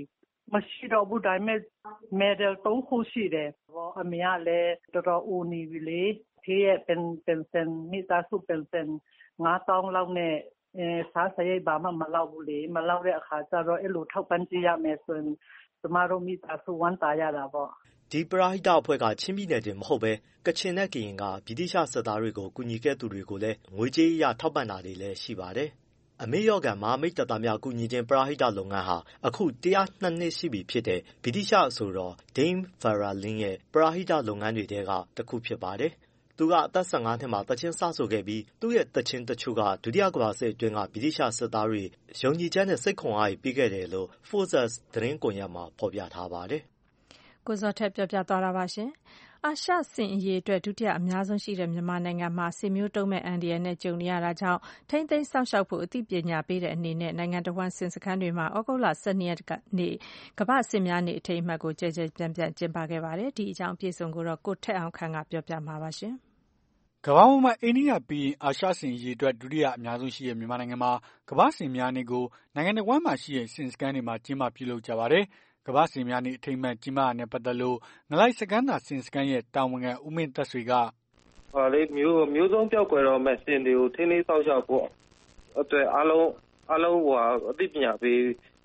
မရှိတော့ဘူးဒါပေမဲ့ medal 3 ခုရှိတယ်အမေကလည်းတော်တော်ဦးနေပြီလေဖေးရဲ့ပင်စင်မိသားစုပင်စင်9000လောက်နဲ့စားစရိတ်ဘာမှမလောက်ဘူးလေမလောက်တဲ့အခါကျတော့အဲ့လိုထောက်ပံ့ကြည့်ရမယ်ဆိုရင်ကျမတို့မိသားစုဝမ်းသာရတာပေါ့ဒီပရဟိတအဖွဲ့ကချင်းပြည်နယ်တင်မဟုတ်ပဲကချင်နဲ့ကရင်ကဗြိတိရှစစ်သားတွေကိုကူညီခဲ့သူတွေကိုလည်းငွေကြေးအရထောက်ပံ့တာတွေလည်းရှိပါတယ်အမေရော့ကန်မဟာမိတ်တပ်သားများကူညီခြင်းပရဟိတလုပ်ငန်းဟာအခု102နှစ်ရှိပြီဖြစ်တဲ့ဗြိတိရှအဆိုတော် Dame Vera Lynn ရဲ့ပရဟိတလုပ်ငန်းတွေထဲကတစ်ခုဖြစ်ပါတယ်သူကအသက်15နှစ်မှာတချင်းစဆိုခဲ့ပြီးသူ့ရဲ့တချင်းတချို့ကဒုတိယကမ္ဘာစစ်အတွင်းကဗြိတိရှစစ်သားတွေယုံကြည်ချက်နဲ့စိတ်ခွန်အားပေးခဲ့တယ်လို့ Forces သတင်းကွန်ရက်မှာဖော်ပြထားပါတယ်ကိုဇော်ထက်ပြောပြသွားတာပါရှင်အာရှစင်အရေးအတွက်ဒုတိယအများဆုံးရှိတဲ့မြန်မာနိုင်ငံမှာဆင်မျိုးတုံးမဲ့အန်ဒီရယ်နဲ့ကြုံနေရတာကြောင့်ထိမ့်သိမ်းစောင့်ရှောက်ဖို့အသိပညာပေးတဲ့အနေနဲ့နိုင်ငံတော်ဝန်စင်စခန်းတွေမှာဩဂုတ်လ12ရက်နေ့ကမ္ဘာစင်များနေ့အထိမ်းအမှတ်ကိုကြဲကြဲပြန့်ပြန့်ကျင်းပခဲ့ပါတယ်ဒီအကြောင်းအပြည့်စုံကိုတော့ကိုထက်အောင်ခန့်ကပြောပြမှာပါရှင်ကမ္ဘာပေါ်မှာအိန္ဒိယပြီးရင်အာရှစင်အရေးအတွက်ဒုတိယအများဆုံးရှိတဲ့မြန်မာနိုင်ငံမှာကမ္ဘာစင်များနေ့ကိုနိုင်ငံတော်ဝန်မှာရှိတဲ့စင်စခန်းတွေမှာကျင်းပပြုလုပ်ကြပါတယ်ကမ္ဘာစင်များနေ့အထိမ်းအမှတ်ကျင်းပရတဲ့ပတ်သက်လို့ငလိုက်စကန်းသာစင်စခန်းရဲ့တာဝန်ခံဦးမင်းသက်ဆွေကမျိုးစုံပြောက်ကွယ်တော့မဲ့စင်တွေကိုထိန်းသိမ်းစောင့်ရှောက်ဖို့အတွက်အားလုံးအသိပညာပေး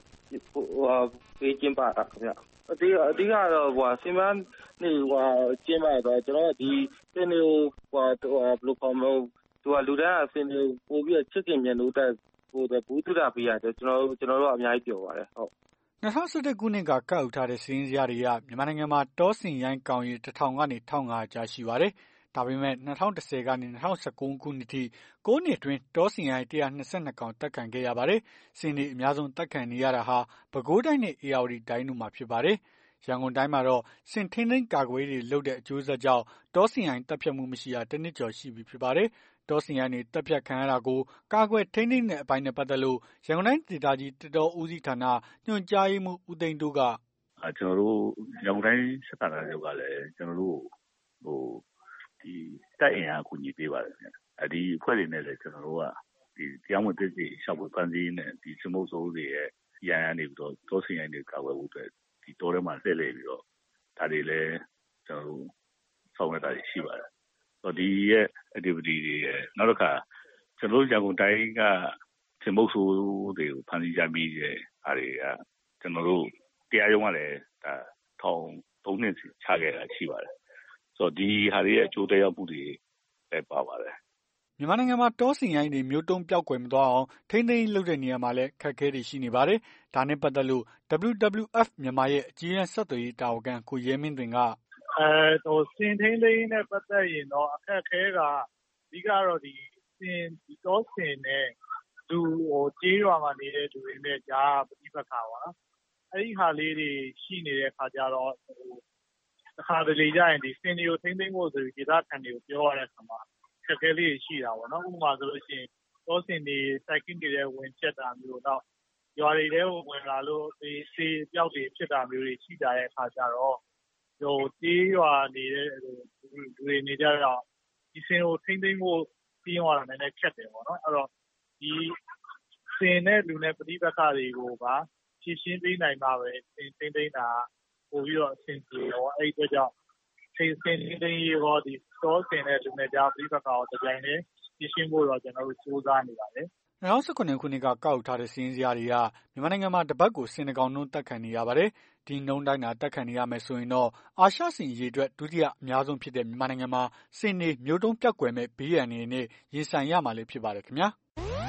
ကျင်းပတာခင်ဗျအဓိကတော့စင်မနေကျင်းပတော့ကျွန်တော်ဒီစင်တွေကိုဘယ်လိုခေါ်မလို့သူကလူတန်းအစင်တွေပို့ပြီးချစ်ခင်မြတ်လို့တဲ့ဘူးတူတာပေးရတယ်ကျွန်တော်တို့အများကြီးပြောပါတယ်ဟုတ် 2011ခုနှစ်ကကောက်ယူထားတဲ့စာရင်းဇယားတွေကမြန်မာနိုင်ငံမှာတောဆင်ရိုင်းကောင်ရီ1000ကနေ1500ကြားရှိပါတယ်။ဒါပေမဲ့2010ကနေ2019ခုနှစ်ထိ9နှစ်အတွင်းတောဆင်ရိုင်း122ကောင်တက်ခံခဲ့ရပါတယ်။စင်တွေအများဆုံးတက်ခံနေရတာဟာပဲခူးတိုင်းနဲ့ဧရာဝတီတိုင်းတို့မှာဖြစ်ပါတယ်။ရန်ကုန်တိုင်းမှာတော့စင်ထိန်းသိမ်းကာကွယ်ရေးတွေလုပ်တဲ့အကျိုးဆက်ကြောင့်တောဆင်ရိုင်းတက်ဖြတ်မှုမရှိတာတစ်နှစ်ကျော်ရှိပြီဖြစ်ပါတယ်။တောဆင်ရိုင်းတွေတက်ဖြတ်ခံရတာကိုကာကွယ်ထိန်းသိမ်းတဲ့အပိုင်းနဲ့ပတ်သက်လို့ရန်ကုန်တိုင်းဒေသကြီးတတော်ဦးစီးဌာနညွှန်ကြားရေးမှူးဦးသိန်းတို့ကကျွန်တော်တို့ရန်ကုန်တိုင်းစစ်ဌာနချုပ်ကလည်းကျွန်တော်တို့ဒီတိုက်အင်အားကူညီပေးပါတယ်ခင်ဗျဒီအဖွဲ့တွေနဲ့လည်းကျွန်တော်တို့ကဒီတရားဝင်ပြည်ရှောက်ဖို့ပန်းစည်းနဲ့ဒီစမုတ်ဆိုးတွေရဲ့ရန်ကနေပြီးတော့တောဆင်ရိုင်းတွေကာကွယ်ဖို့အတွက်ဒီတောထဲမှာလှည့်လည်ပြီးတော့ဒါတွေလည်းကျွန်တော်တို့ဆောင်ရွက်တာရှိပါတယ်ဒီရဲ့ activity တွေရဲ့နောက်တစ်ခါကျွန်တော်ရန်ကုန်တိုင်းကစမုတ်ဆိုးတွေကိုဖန်တီးကြပြီးတဲ့အားတွေကကျွန်တော်တို့တရားရုံးကလည်းဒါထောင်3နှစ်ချခဲ့တာရှိပါတယ်ဒီဟာတွေရဲ့အကျိုးသက်ရောက်မှုတွေလည်းပါပါတယ်မြန်မာနိုင်ငံမှာတောဆင်ရိုင်းတွေမျိုးတုံးပြောက်ကွယ်မသွားအောင်ထိန်းသိမ်းလုပ်တဲ့နေရာမှာလည်းခက်ခဲတွေရှိနေပါတယ်ဒါနဲ့ပတ်သက်လို့ WWF မြန်မာရဲ့အကြီးအကဲဆက်သွယ်ရေးတာဝန်ခံကိုရဲမင်းသွင်ကစင်ထိန်းသိမ်းနဲ့ပတ်သက်ရင်တော့အခက်ခဲကအဓိကတော့ဒီတောဆင်နဲ့လူကျေးရွာမှာနေတဲ့လူတွေနဲ့ကြားပဋိပက္ခပါနော်အဲ့ဒီဟာလေးတွေရှိနေတဲ့အခါကျတော့တစ်ခါတလေကြရင်ဒီစင်တွေကိုထိန်းသိမ်းဖို့ဆိုပြီးဒေသခံတွေကိုပြောရတဲ့အခါမှာခက်ခဲလေးရှိတာပေါ့နော်ဥပမာဆိုလို့ရှိရင်တောဆင်တွေစိုက်ကင်းတွေဝင်ချက်တာမျိုးတော့ရွာတွေထဲကိုဝင်လာလို့ဒီစေးပြောက်တွေဖြစ်တာမျိုးတွေရှိကြတဲ့အခါကျတော့ကြေးရွာနေတဲ့လူတွေနေကြတော့ဒီစင်ကိုထိမ့်သိမ့်ဖို့ပြီးရတာလည်းခက်တယ်ပေါ့နော်အဲ့တော့ဒီစင်နဲ့လူနဲ့ပဋိပက္ခတွေကိုပါဖြည့်ရှင်းပေးနိုင်မှာပဲစင်ထိမ့်သိမ့်တာပို့ပြီးတော့အဆင်ပြေရောအဲ့အတွက်ကြောင့်စင်ထိမ့်သိမ့်ရောဒီတောစင်နဲ့လူနဲ့ကြားပဋိပက္ခကိုတပြိုင်တည်းဖြည့်ရှင်းဖို့တော့ကျွန်တော်တို့စူးစမ်းနေပါတယ် 2019ခုနှစ်ကကောက်ယူထားတဲ့စာရင်းဇယားတွေကမြန်မာနိုင်ငံမှာတပတ်ကိုစင်တကောင်နှုန်းတက်ခံနေရပါတယ်။ဒီနှုန်းတိုင်းတာတက်ခံနေရမယ်ဆိုရင်တော့အာရှစင်အရေးအတွက်ဒုတိယအများဆုံးဖြစ်တဲ့မြန်မာနိုင်ငံမှာစင်တွေမျိုးတုံးပြောက်ကွယ်မဲ့ဘေးရန်တွေနဲ့ရင်ဆိုင်ရမှာလည်းဖြစ်ပါတယ်ခင်ဗျာ။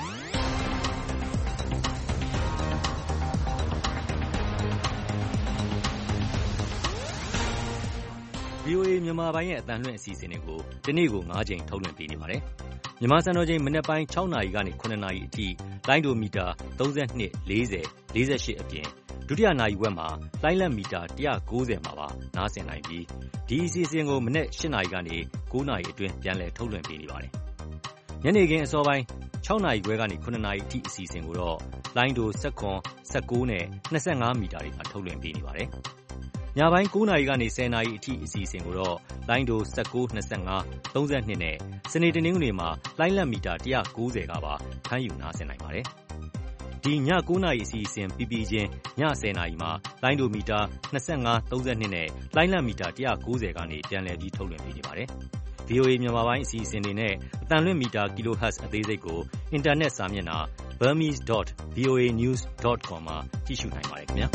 VOA မြန်မာပိုင်းရဲ့အသံလွှင့်အစီအစဉ်တွေကိုဒီနေ့ကို9ချိန်ထုတ်လွှင့်ပေးနေပါတယ်။မြန်မာစံတော်ချိန်မနက်ပိုင်း6နာရီကနေ9နာရီအထိလိုင်းဒိုမီတာ32 40 48အပြင်ဒုတိယနာရီဝက်မှာလိုင်းလက်မီတာ190မှာပါနားဆင်နိုင်ပြီးဒီအစီအစဉ်ကိုမနက်8နာရီကနေ9နာရီအတွင်းပြန်လည်ထုတ်လွှင့်ပေးနေပါတယ်။ညနေခင်းအစောပိုင်း6နာရီခွဲကနေ9နာရီအထိအစီအစဉ်ကိုတော့လိုင်းဒို19နဲ့25မီတာတွေမှာထုတ်လွှင့်ပေးနေပါတယ်။ညပိုင်း9နာရီကနေ10နာရီအထိအစီအစဉ်ကိုတော့လိုင်းဒို19 25 32နဲ့စနေတနင်္ဂနွေမှာလိုင်းလက်မီတာ190ကပါဖမ်းယူနားဆင်နိုင်ပါတယ်။ဒီ ည 9 နာရီအစီအစဉ်ပြီးပြီးချင်း ည 10 နာရီမှာလိုင်းဒိုမီတာ25 32နဲ့လိုင်းလံမီတာ190ကနေပြန်လည်ပြီးထုတ်လွှင့်ပေးနေပါတယ်။ VOA မြန်မာပိုင်းအစီအစဉ်တွေနဲ့အသံလွှင့်မီတာ kilohertz အသေးစိတ်ကိုအင်တာနက်စာမျက်နှာ burmese.voanews.com မှာကြည့်ရှုနိုင်ပါတယ်ခင်ဗျာ။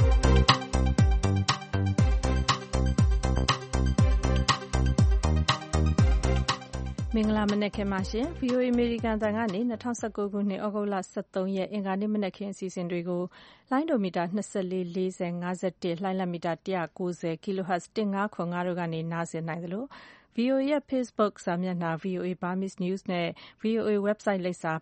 မင်္ဂလာမနက်ခင်းပါရှင် VOA အမေရိကန်အသံကနေ2019ခုနှစ်ဩဂုတ်လ23ရက်အင်္ဂါနေ့မနက်ခင်းအစီအစဉ်တွေကိုလိုင်းဒိုမီတာ24 40 51လိုင်းလံမီတာ190 kHz 1505တို့ကနေနားဆင်နိုင်သလို VOA ရဲ့ Facebook စာမျက်နှာ VOA Burmese News နဲ့ VOA website လိပ်စာ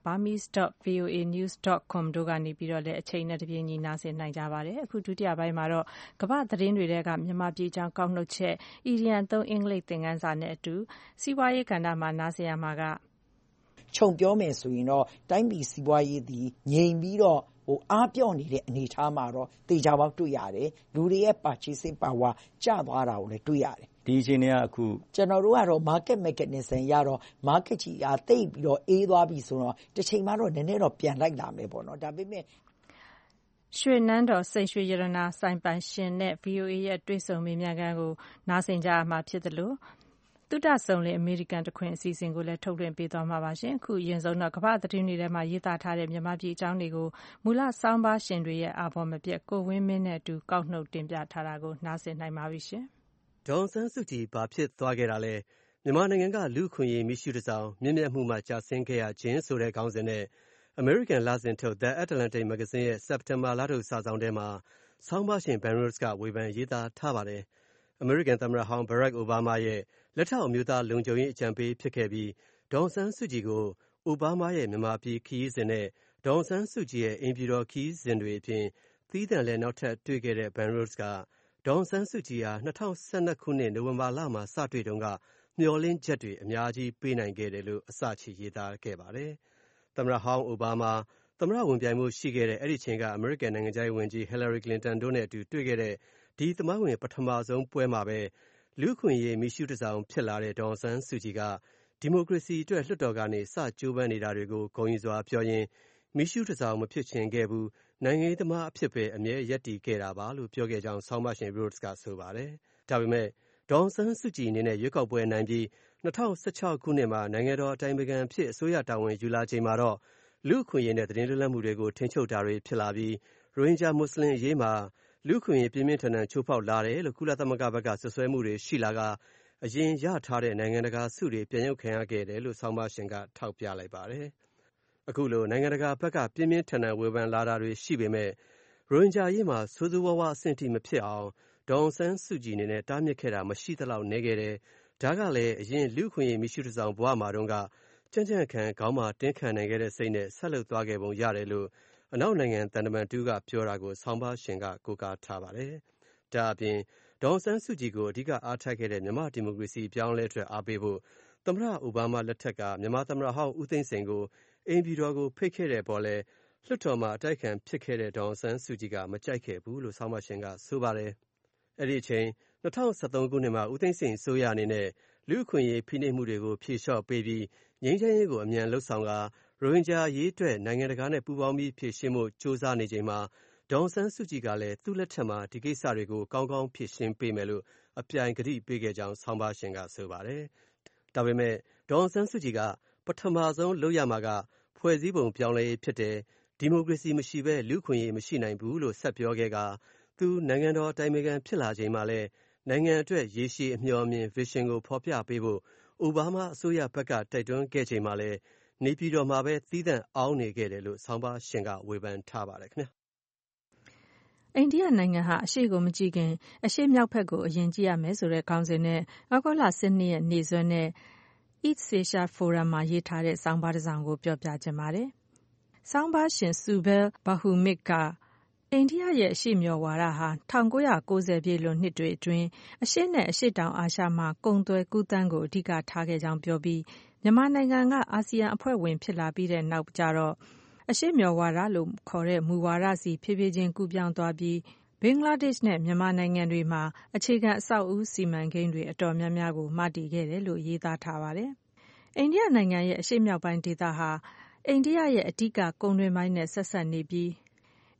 burmese.voanews.com တို့ကနေပြီးတော့လည်းအချိန်နဲ့တပြေးညီနားဆင်နိုင်ကြပါတယ်။အခုဒုတိယပိုင်းမှာတော့ကမ္ဘာသတင်းတွေထဲကမြန်မာပြည်အကြောင်းကောက်နှုတ်ချက် EDN 3အင်္ဂလိပ်သင်ခန်းစာနဲ့အတူစီးပွားရေးကဏ္ဍမှာနားဆင်ရမှာကခြုံပြောမယ်ဆိုရင်တော့တိုင်းပြည်စီးပွားရေးသည်ငြိမ်ပြီးတော့အားပြော့နေတဲ့အနေအထားမှာတော့တေချာပေါက်တွေ့ရတယ်လူတွေရဲ့ purchasing power ကျသွားတာကိုလည်းတွေ့ရတယ်ဒီအချိန်တွေကအခုကျွန်တော်တို့ကတော့ market mechanism ရတော့ market ကြီးအားတိတ်ပြီးတော့အေးသွားပြီဆိုတော့တစ်ချိန်မှတော့နည်းနည်းတော့ပြန်လိုက်လာမယ်ပေါ့နော်ဒါပေမဲ့ရွှေနန်းတော်စိန်ရွှေရတနာဆိုင်ပိုင်ရှင်နဲ့ VOA ရဲ့တွေ့ဆုံမေးမြန်းခန်းကိုနားဆင်ကြရမှာဖြစ်သလိုသုတဆုံလင်အမေရိကန်တခွင်အစီအစဉ်ကိုလည်းထုတ်လွှင့်ပေးသွားမှာပါရှင်အခုအရင်ဆုံးတော့ကမ္ဘာသတင်းတွေထဲမှာရေးသားထားတဲ့မြန်မာပြည်အကြောင်းတွေကိုမူလစောင်းပါရှင်တွေရဲ့အာဘော်မပြတ်ကိုဝင်းမင်းနဲ့အတူကောက်နှုတ်တင်ပြထားတာကိုနားဆင်နိုင်ပါပြီရှင်ဒေါ်ဆန်းစုကြည်ဘာဖြစ်သွားခဲ့တာလဲမြန်မာနိုင်ငံကလူခွင့်ရေးမိရှုတစောင်းမြင့်မြတ်မှုမှကြာဆင်းခဲ့ရခြင်းဆိုတဲ့ခေါင်းစဉ်နဲ့အမေရိကန်လစဉ်ထုတ် The Atlantic မဂ္ဂဇင်းရဲ့စက်တင်ဘာလထုတ်စာဆောင်ထဲမှာဆောင်းပါရှင် Ben Rhodes ကဝေဖန်ရေးသားထားပါတယ်အမေရိကန်သမ္မတဟောင်း Barack Obama ရဲ့လက်ထောက်အမျိုးသားလုံခြုံရေးအကြံပေးဖြစ်ခဲ့ပြီးဒေါ်ဆန်းစုကြည်ကိုအိုဘားမားရဲ့မြန်မာပြည်ခရီးစဉ်နဲ့ဒေါ်ဆန်းစုကြည်ရဲ့အိမ်ပြည်တော်ခရီးစဉ်တွေအပြင်သီးသန့်လည်းနောက်ထပ်တွေ့ခဲ့တဲ့ Ben Rhodes ကဒေါ်ဆန်းစုကြည်ဟာ2012ခုနှစ်နိုဝင်ဘာလမှာစတွေ့တုန်းကမျှော်လင့်ချက်တွေအများကြီးပေးနိုင်ခဲ့တယ်လို့အစချီရေးသားခဲ့ပါတယ်။သမ္မတဟောင်းအိုဘားမားသမ္မတဝင်ပြိုင်မှုရှိခဲ့တဲ့အဲ့ဒီချိန်ကအမေရိကန်နိုင်ငံခြားရေးဝန်ကြီး Hillary Clinton တို့နဲ့အတူတွေ့ခဲ့တဲ့ဒီသမိုင်းဝင်ပထမဆုံးပွဲမှာပဲလူခွင့်ရေးမိရှုတစောင်းဖြစ်လာတဲ့ဒေါ်ဆန်းစုကြည်ကဒီမိုကရေစီအတွက်လွှတ်တော်ကနေစကြိုးပမ်းနေတာတွေကိုဂုဏ်ယူစွာပြောရင်းမိရှုတစောင်းမဖြစ်ချင်ခဲ့ဘူးနိုင်ငံရေးသမားအဖြစ်ပဲအမြဲရပ်တည်ခဲ့တာပါလို့ပြောခဲ့ကြောင်းဆောင်းပါရှင် Rhodes ကဆိုပါတယ်။ဒါပေမဲ့ဒေါ်ဆန်းစုကြည်အနေနဲ့ရွေးကောက်ပွဲနိုင်ပြီး2016ခုနှစ်မှာနိုင်ငံတော်အတိုင်ပင်ခံဖြစ်အစိုးရတာဝန်ယူလာချိန်မှာတော့လူခွင့်ရေးနဲ့သတင်းလွတ်လပ်မှုတွေကိုထိန်းချုပ်တာတွေဖြစ်လာပြီးရိုဟင်ဂျာမွတ်စလင်အရေးမှာလူခွင့်ရေးပြင်းပြင်းထန်ထန်ချိုးဖောက်လာတယ်လို့ကုလသမဂ္ဂဘက်ကဆွဆွဲမှုတွေရှိလာကအရင်ရထားတဲ့နိုင်ငံတကာစုတွေပြန်ရုပ်ခံရခဲ့တယ်လို့ဆောင်းပါရှင်ကထောက်ပြလိုက်ပါတယ်။အခုလိုနိုင်ငံတကာဘက်ကပြင်းပြင်းထန်ထန်ဝေဖန်လာတာတွေရှိပေမဲ့ရိုဟင်ဂျာရေးမှာဆိုးဆိုးဝါးဝါအဆင့်ထိမဖြစ်အောင်ဒေါ်ဆန်းစုကြည်အနေနဲ့တားမြစ်ခဲ့တာမရှိသလောက်နေခဲ့တယ်။ဒါကလည်းအရင်လူခွင့်ရေးမိရှုတစောင်းဘဝမှာတုန်းကကြံ့ကြံ့ခံခေါင်းမှာတင်းခံနိုင်ခဲ့တဲ့စိတ်နဲ့ဆက်လုပ်သွားခဲ့ပုံရတယ်လို့အနောက်နိုင်ငံတန်တမန်တူကပြောတာကိုဆောင်းပါရှင်ကကိုးကားထားပါတယ်။ဒါအပြင်ဒေါ်ဆန်းစုကြည်ကိုအဓိကအားထားခဲ့တဲ့မြန်မာဒီမိုကရေစီပြောင်းလဲအတွက်အားပေးဖို့သမ္မတအိုဘားမားလက်ထက်ကမြန်မာသမ္မတဟောင်းဦးသိန်းစိန်ကိုအိမ်ပြည်တော်ကိုဖိတ်ခဲ့တဲ့ပေါ်လဲလွှတ်တော်မှာအတိုက်ခံဖြစ်ခဲ့တဲ့ဒေါ်ဆန်းစုကြည်ကမကြိုက်ခဲ့ဘူးလို့ဆောင်းပါရှင်ကဆိုပါတယ်။အဲ့ဒီအချိန်2013ခုနှစ်မှာဦးသိန်းစိန်အစိုးရအနေနဲ့လူ့အခွင့်အရေးဖိနှိပ်မှုတွေကိုဖြေလျှော့ပေးပြီးငြိမ်းချမ်းရေးကိုအမြန်လှုပ်ဆောင်ကာရိုဟင်ဂျာအရေးအတွက်နိုင်ငံတကာနဲ့ပူးပေါင်းပြီးဖြေရှင်းဖို့ကြိုးစားနေချိန်မှာဒေါ်ဆန်းစုကြည်ကလည်းသူ့လက်ထက်မှာဒီကိစ္စတွေကိုကောင်းကောင်းဖြေရှင်းပေးမယ်လို့အပြိုင်ကတိပေးခဲ့ကြောင်းဆောင်းပါရှင်ကဆိုပါတယ်။ဒါပေမဲ့ဒေါ်ဆန်းစုကြည်ကပထမဆုံးလုပ်ရမှာကဖွဲ့စည်းပုံပြောင်းလဲရေးဖြစ်တယ်ဒီမိုကရေစီမရှိဘဲလူ့အခွင့်အရေးမရှိနိုင်ဘူးလို့ဆက်ပြောခဲ့ကသူနိုင်ငံတော်အတိုင်ပင်ခံဖြစ်လာချိန်မှာလဲနိုင်ငံအတွက်ရေရှည်အမျှော်အမြင် vision ကိုဖော်ပြပေးဖို့အိုဘားမားအစိုးရဘက်ကတိုက်တွန်းခဲ့ချိန်မှာလဲနေပြည်တော်မှာပဲသီးသန့်အောင်းနေခဲ့တယ်လို့ဆောင်းပါရှင်ကဝေဖန်ထားပါတယ်ခင်ဗျာအိန္ဒိယနိုင်ငံဟာအရှေ့ကိုမကြည့်ခင်အရှေ့မြောက်ဘက်ကိုအရင်ကြည့်ရမယ်ဆိုတဲ့ခေါင်းစဉ်နဲ့ဩဂုတ်လ12ရက်နေ့စွဲနဲ့ East Asia Forum မှာရေးထားတဲ့ဆောင်းပါးတစ်စောင်ကိုပြောပြချင်ပါတယ်။ဆောင်းပါးရှင် Subal Bahumik ကအိန္ဒိယရဲ့အရှေ့မျှော်ဝါဒဟာ1990ပြည့်လွန်နှစ်တွေအတွင်းအရှေ့နဲ့အရှေ့တောင်အာရှမှာကုန်သွယ်ကူးသန်းကိုအဓိကထားခဲ့ကြောင်းပြောပြီးမြန်မာနိုင်ငံကအာဆီယံအဖွဲ့ဝင်ဖြစ်လာပြီးတဲ့နောက်ကျတော့အရှေ့မျှော်ဝါဒလို့ခေါ်တဲ့မူဝါဒစီဖြည်းဖြည်းချင်းကူးပြောင်းသွားပြီးဘင်္ဂလားဒေ့ရှ်နဲ့မြန်မာနိုင်ငံတွေမှာအခြေခံအဆောက်အဦစီမံကိန်းတွေအတော်များများကိုမတည်ခဲ့တယ်လို့ရေးသားထားပါတယ်။အိန္ဒိယနိုင်ငံရဲ့အရှေ့မြောက်ပိုင်းဒေသဟာအိန္ဒိယရဲ့အဓိကကုန်တွင်းပိုင်းနဲ့ဆက်ဆက်နေပြီး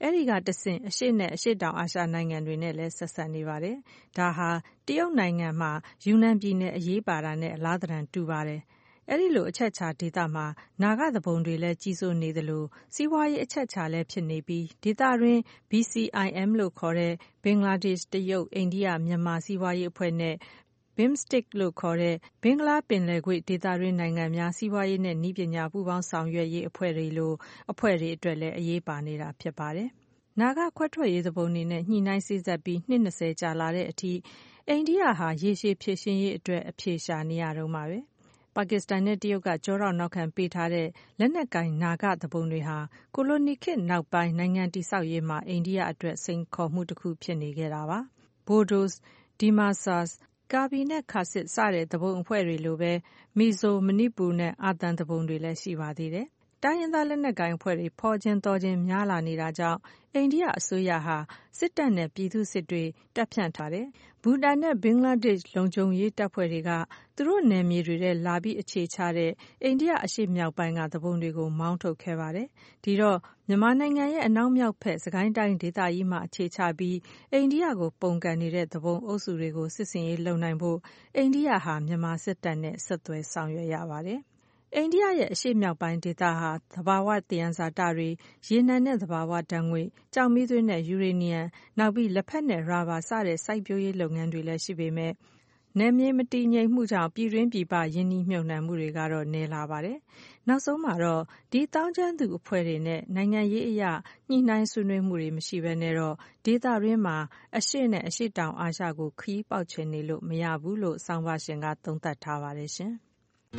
အဲဒီကတဆင့်အရှေ့နဲ့အရှေ့တောင်အာရှနိုင်ငံတွေနဲ့လည်းဆက်စပ်နေပါတယ်။ဒါဟာတရုတ်နိုင်ငံမှာယူနန်ပြည်နယ်အရေးပါတာနဲ့အလားသဏ္ဍာန်တူပါတယ်။အဲဒီလိုအချက်အခြာဒေသမှာနာဂသူပုန်တွေလည်းကြီးစိုးနေသလိုစီးပွားရေးအချက်အခြာလည်းဖြစ်နေပြီးဒေသတွင်း BCIM လို့ခေါ်တဲ့ဘင်္ဂလားဒေ့ရှ်တရုတ်အိန္ဒိယမြန်မာစီးပွားရေးအဖွဲ့နဲ့BIMSTEC လို့ခေါ်တဲ့ဘင်္ဂလားပင်လယ်ကွေ့ဒေသတွင်းနိုင်ငံများစီးပွားရေးနဲ့နည်းပညာပူးပေါင်းဆောင်ရွက်ရေးအဖွဲ့တွေလိုအဖွဲ့တွေအတွက်လည်းအရေးပါနေတာဖြစ်ပါတယ်။နာဂခွဲထွက်ရေးသူပုန်တွေနဲ့ညှိနှိုင်းစေ့စပ်ပြီးနှစ်20ကြာလာတဲ့အထိအိန္ဒိယဟာရေရှည်ဖြည့်ရှင်းရေးအတွက်အဖြေရှာနေရတုန်းပါပဲ။ပါကစ္စတန်နဲ့တရုတ်ကကြောထောက်နောက်ခံပေးထားတဲ့လက်နက်ကင်နာဂသူပုန်တွေဟာကိုလိုနီခေတ်နောက်ပိုင်းနိုင်ငံတည်ဆောက်ရေးမှာအိန္ဒိယအတွက်စိန်ခေါ်မှုတစ်ခုဖြစ်နေခဲ့တာပါ။ Bodos, Dimasas, ကာဘီနဲ့ခါစစ်စတဲ့သူပုန်အဖွဲ့တွေလိုပဲမီဇိုမဏိပူနဲ့အာသံသူပုန်တွေလည်းရှိပါသေးတယ်။တိုင်းရင်းသားလက်နက်ကိုင်အဖွဲ့တွေဖော်ခြင်းတော်ခြင်းများလာနေတာကြောင့်အိန္ဒိယအစိုးရဟာစစ်တပ်နဲ့ပြည်သူစစ်တွေတပ်ဖြန့်ထားတယ်။ဘူတန်နဲ့ဘင်္ဂလားဒေ့ရှ်လုံခြုံရေးတပ်ဖွဲ့တွေကသူတို့နယ်မြေတွေထဲလာပြီးအခြေချတဲ့အိန္ဒိယအရှေ့မြောက်ပိုင်းကသူပုန်တွေကိုမောင်းထုတ်ခဲ့ပါတယ်။ဒီတော့မြန်မာနိုင်ငံရဲ့အနောက်မြောက်ဖက်စကိုင်းတိုင်းဒေသကြီးမှာအခြေချပြီးအိန္ဒိယကိုပုန်ကန်နေတဲ့သူပုန်အုပ်စုတွေကိုစစ်ဆင်ရေးလုပ်နိုင်ဖို့အိန္ဒိယဟာမြန်မာစစ်တပ်နဲ့ဆက်သွယ်ဆောင်ရွက်ရပါတယ်။အိန္ဒိယရဲ့အရှေ့မြောက်ပိုင်းဒေသဟာသဘာဝသယံဇာတတွေရေနံနဲ့သဘာဝဓာတ်ငွေကျောက်မီးသွေးနဲ့ယူရေနီယံနောက်ပြီးလက်ဖက်နဲ့ရာဘာစတဲ့စိုက်ပျိုးရေးလုပ်ငန်းတွေလည်းရှိပေမဲ့နယ်မြေမတည်ငြိမ်မှုကြောင့်ပြည်တွင်းပြည်ပယင်းနှိမ့်မြုပ်နှံမှုတွေကတော့နည်းလာပါတယ်။နောက်ဆုံးမှာတော့ဒီတောင်းကျမ်းသူအဖွဲ့တွေနဲ့နိုင်ငံရေးအရညှိနှိုင်းဆွေးနွေးမှုတွေမရှိဘဲနဲ့တော့ဒေသတွင်းမှာအရှေ့နဲ့အရှေ့တောင်အာရှကိုခရီးပေါက်ချင်နေလို့မရဘူးလို့ဆောင်းပါရှင်ကသုံးသပ်ထားပါတယ်ရှင်။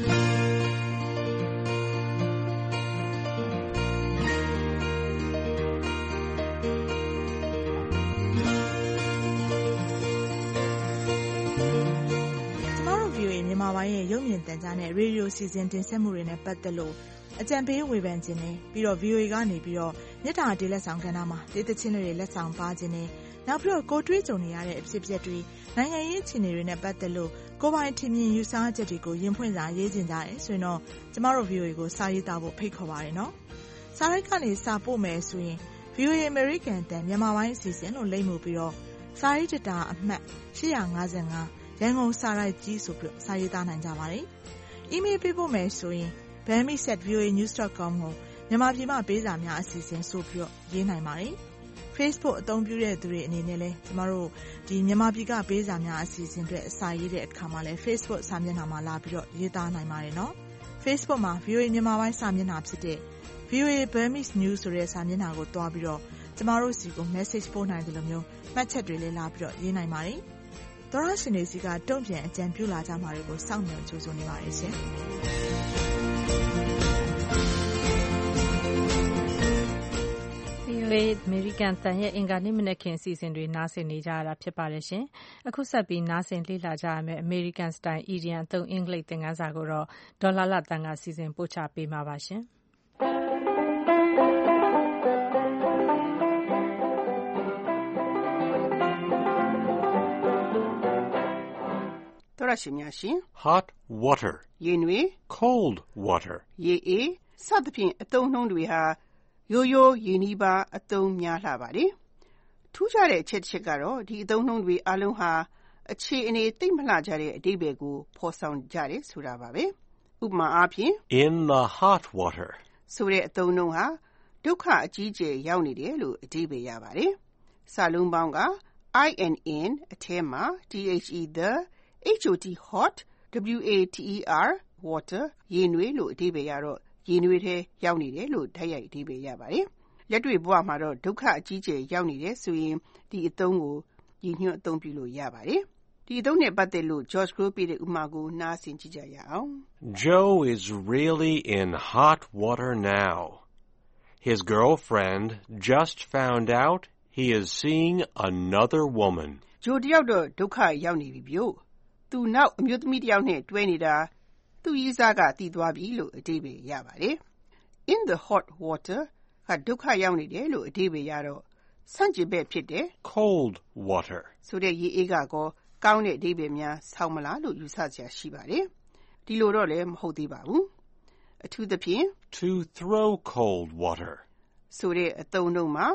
မြန်မာပိုင်းရဲ့ရုပ်မြင်သံကြားနဲ့ရေဒီယိုစီစဉ်တင်ဆက်မှုတွေနဲ့ပတ်သက်လို့အကြံပေးဝေဖန်ခြင်းနဲ့ပြီးတော့ VOA ကနေပြီးတော့မြစ်တာတေးလက်ဆောင်ကဏ္ဍမှာတေးသချင်းတွေလက်ဆောင်ပါခြင်းနဲ့နောက်ပြီးတော့ကိုတွေးကြုံနေရတဲ့အဖြစ်အပျက်တွေနိုင်ငံရေးအခြေအနေတွေနဲ့ပတ်သက်လို့ကိုပိုင်ထင်မြင်ယူဆချက်တွေကိုရင်ဖွင့်စာရေးခြင်းကြတယ်ဆိုရင်တော့ကျမတို့ VOA ကိုစာရေးသားဖို့ဖိတ်ခေါ်ပါတယ်နော်။စာရိုက်ကနေစာပို့မယ်ဆိုရင် VOA American တန်မြန်မာပိုင်းအစီအစဉ်လို့လိမ့်မှုပြီးတော့စာရေးတတာအမှတ်855ရန်ကုန်စာရိုက်ကြီးဆိုပြီးစာရေးသားနိုင်ကြပါတယ်။ email ပေးဖို့မယ်ဆိုရင် bami@voanews.com ကိုမြန်မာပြည်မှာပေးစာများအစီအစဉ်ဆိုပြီးရေးနိုင်ပါတယ်။ Facebook အသုံးပြုတဲ့သူတွေအနေနဲ့လည်းကျမတို့ဒီမြန်မာပြည်ကပေးစာများအစီအစဉ်အတွက်စာရေးတဲ့အခါမှာလည်း Facebook စာမျက်နှာမှာလာပြီးတော့ရေးသားနိုင်ပါတယ်နော်။ Facebook မှာ VOA မြန်မာပိုင်းစာမျက်နှာဖြစ်တဲ့ VOA Burmese News ဆိုတဲ့စာမျက်နှာကိုတွားပြီးတော့ကျမတို့စီကို message ပို့နိုင်တယ်လို့မျိုးမှတ်ချက်တွေလည်းလာပြီးတော့ရေးနိုင်ပါတယ်။သောရရှင်တွေစီကတုံ့ပြန်အကြံပြုလာကြမှာတွေကိုစောင့်မျှော်ကြိုးစားနေပါတယ်ရှင်။ VOA American တန်ရဲ့အင်္ဂါနေ့မနက်ခင်းအစီအစဉ်တွေနားဆင်နေကြရတာဖြစ်ပါတယ်ရှင်။အခုဆက်ပြီးနားဆင်လေ့လာကြရမယ့် American Style Idiom အသုံးအင်္ဂလိပ်သင်ခန်းစာကိုတော့ဒေါ်လာလတန်ကစီစဉ်ပို့ချပေးမှာပါရှင်။သောရရှင်များရှင် hot water ရေနွေ cold water ရေအေးစသဖြင့်အသုံးနှုန်းတွေဟာရိုးရိုးရေနီးပါးအသုံးများလှပါတယ်ထူးခြားတဲ့အချက်တစ်ချက်ကတော့ဒီအသုံးနှုန်းတွေအလုံးဟာအခြေအနေသိမ့်မလှကြတဲ့အဓိပ္ပာယ်ကိုဖော်ဆောင်ကြတယ်ဆိုတာပါပဲဥပမာအားဖြင့် in the hot water ဆိုတဲ့အသုံးနှုန်းဟာဒုက္ခအကြီးအကျယ်ရောက်နေတယ်လို့အဓိပ္ပာယ်ရပါတယ်စာလုံးပေါင်းက I and in အထဲမှာ the hot hot water water ရေနွေလို့အဓိပ္ပာယ်ရတော့ရေနွေထဲရောက်နေတယ်လို့တိုက်ရိုက်အဓိပ္ပာယ်ရပါတယ်လက်တွေ့ဘဝမှာတော့ဒုက္ခအကြီးအကျယ်ရောက်နေတယ်ဆိုရင်ဒီအသုံးကိုရည်ညွှန်းအသုံးပြုလို့ရပါတယ်ဒီအသုံးနဲ့ပတ်သက်လို့ George Crow ပေးတဲ့ဥပမာကိုနားဆင်ကြည့်ကြရအောင် Joe is really in hot water now. His girlfriend just found out he is seeing another woman. Joe တယောက်တော့ဒုက္ခရောက်နေပြီပြို့သူနောက်အမျိုးသမီးတယောက်နဲ့တွဲနေတာသူ့ရေးစားကတည်သွားပြီလို့အဓိပ္ပာယ်ရပါတယ် In the hot water ကဒုက္ခရောက်နေတယ်လို့အဓိပ္ပာယ်ရတော့ဆန့်ကျင်ဘက်ဖြစ်တဲ့ cold water ဆိုတဲ့ရေအေးကကောကောင်းတဲ့အဓိပ္ပာယ်များဆောင်းမလားလို့ယူဆစရာရှိပါတယ်ဒီလိုတော့လည်းမဟုတ်သေးပါဘူးအထူးသဖြင့် to throw cold water ဆိုတဲ့အသုံးနှုန်းမှာ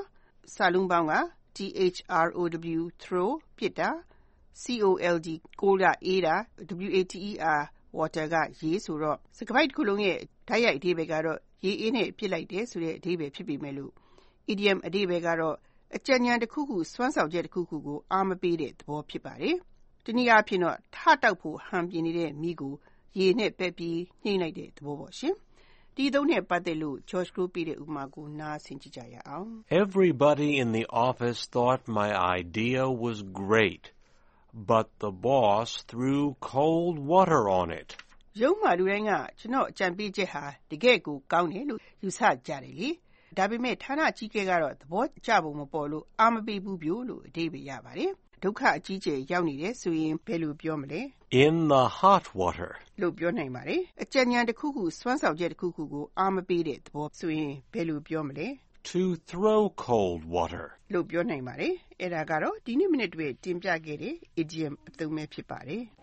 စာလုံးပေါင်းက throw throw ပြစ်တာ cold ကိုးတာအေးတာ water water ကရေဆိုတော့စကားပိုက်တစ်ခုလုံးရဲ့ဓာတ်ရိုက်အဓိပ္ပာယ်ကတော့ရေအေးနဲ့ပြစ်လိုက်တယ်ဆိုတဲ့အဓိပ္ပာယ်ဖြစ်ပေမဲ့လို့ idiom အဓိပ္ပာယ်ကတော့အကြံဉာဏ်တစ်ခုခုစွမ်းဆောင်ချက်တစ်ခုခုကိုအားမပေးတဲ့သဘောဖြစ်ပါတယ်။တနည်းအားဖြင့်တော့ထတောက်ဖို့ဟန်ပြင်းနေတဲ့မိကိုရေနဲ့ပက်ပြီးညှိလိုက်တဲ့သဘောပေါ့ရှင်။ဒီသုံးနဲ့ပတ်သက်လို့ George Crow ပြတဲ့ဥပမာကိုနားဆင်ကြည့်ကြရအောင် Everybody in the office thought my idea was great, but the boss threw cold water on it. ရုံးမှာလူတိုင်းကကျွန်တော်အကြံပေးချက်ဟာတကယ်ကိုကောင်းတယ်လို့ယူဆကြတယ်လေ။ဒါပေမဲ့ဌာနကြီးကဲကတော့သဘောကျပုံမပေါ်လို့အားမပေးဘူးပြို့လို့အဓိပ္ပာယ်ရပါတယ်။ဒုက္ခအကြီးကျယ်ရောက်နေတယ်ဆိုရင်ဘယ်လိုပြောမလဲ In the hot water လို့ပြောနိုင်ပါတယ်။အကြံဉာဏ်တစ်ခုခုစွမ်းဆောင်ချက်တစ်ခုခုကိုအားမပေးတဲ့သဘောဆိုရင်ဘယ်လိုပြောမလဲ To throw cold water လို့ပြောနိုင်ပါတယ်။အဲ့ဒါကတော့ဒီနေ့မိနစ်တွေတင်ပြခဲ့တဲ့ idiom အသုံးပဲဖြစ်ပါတယ်။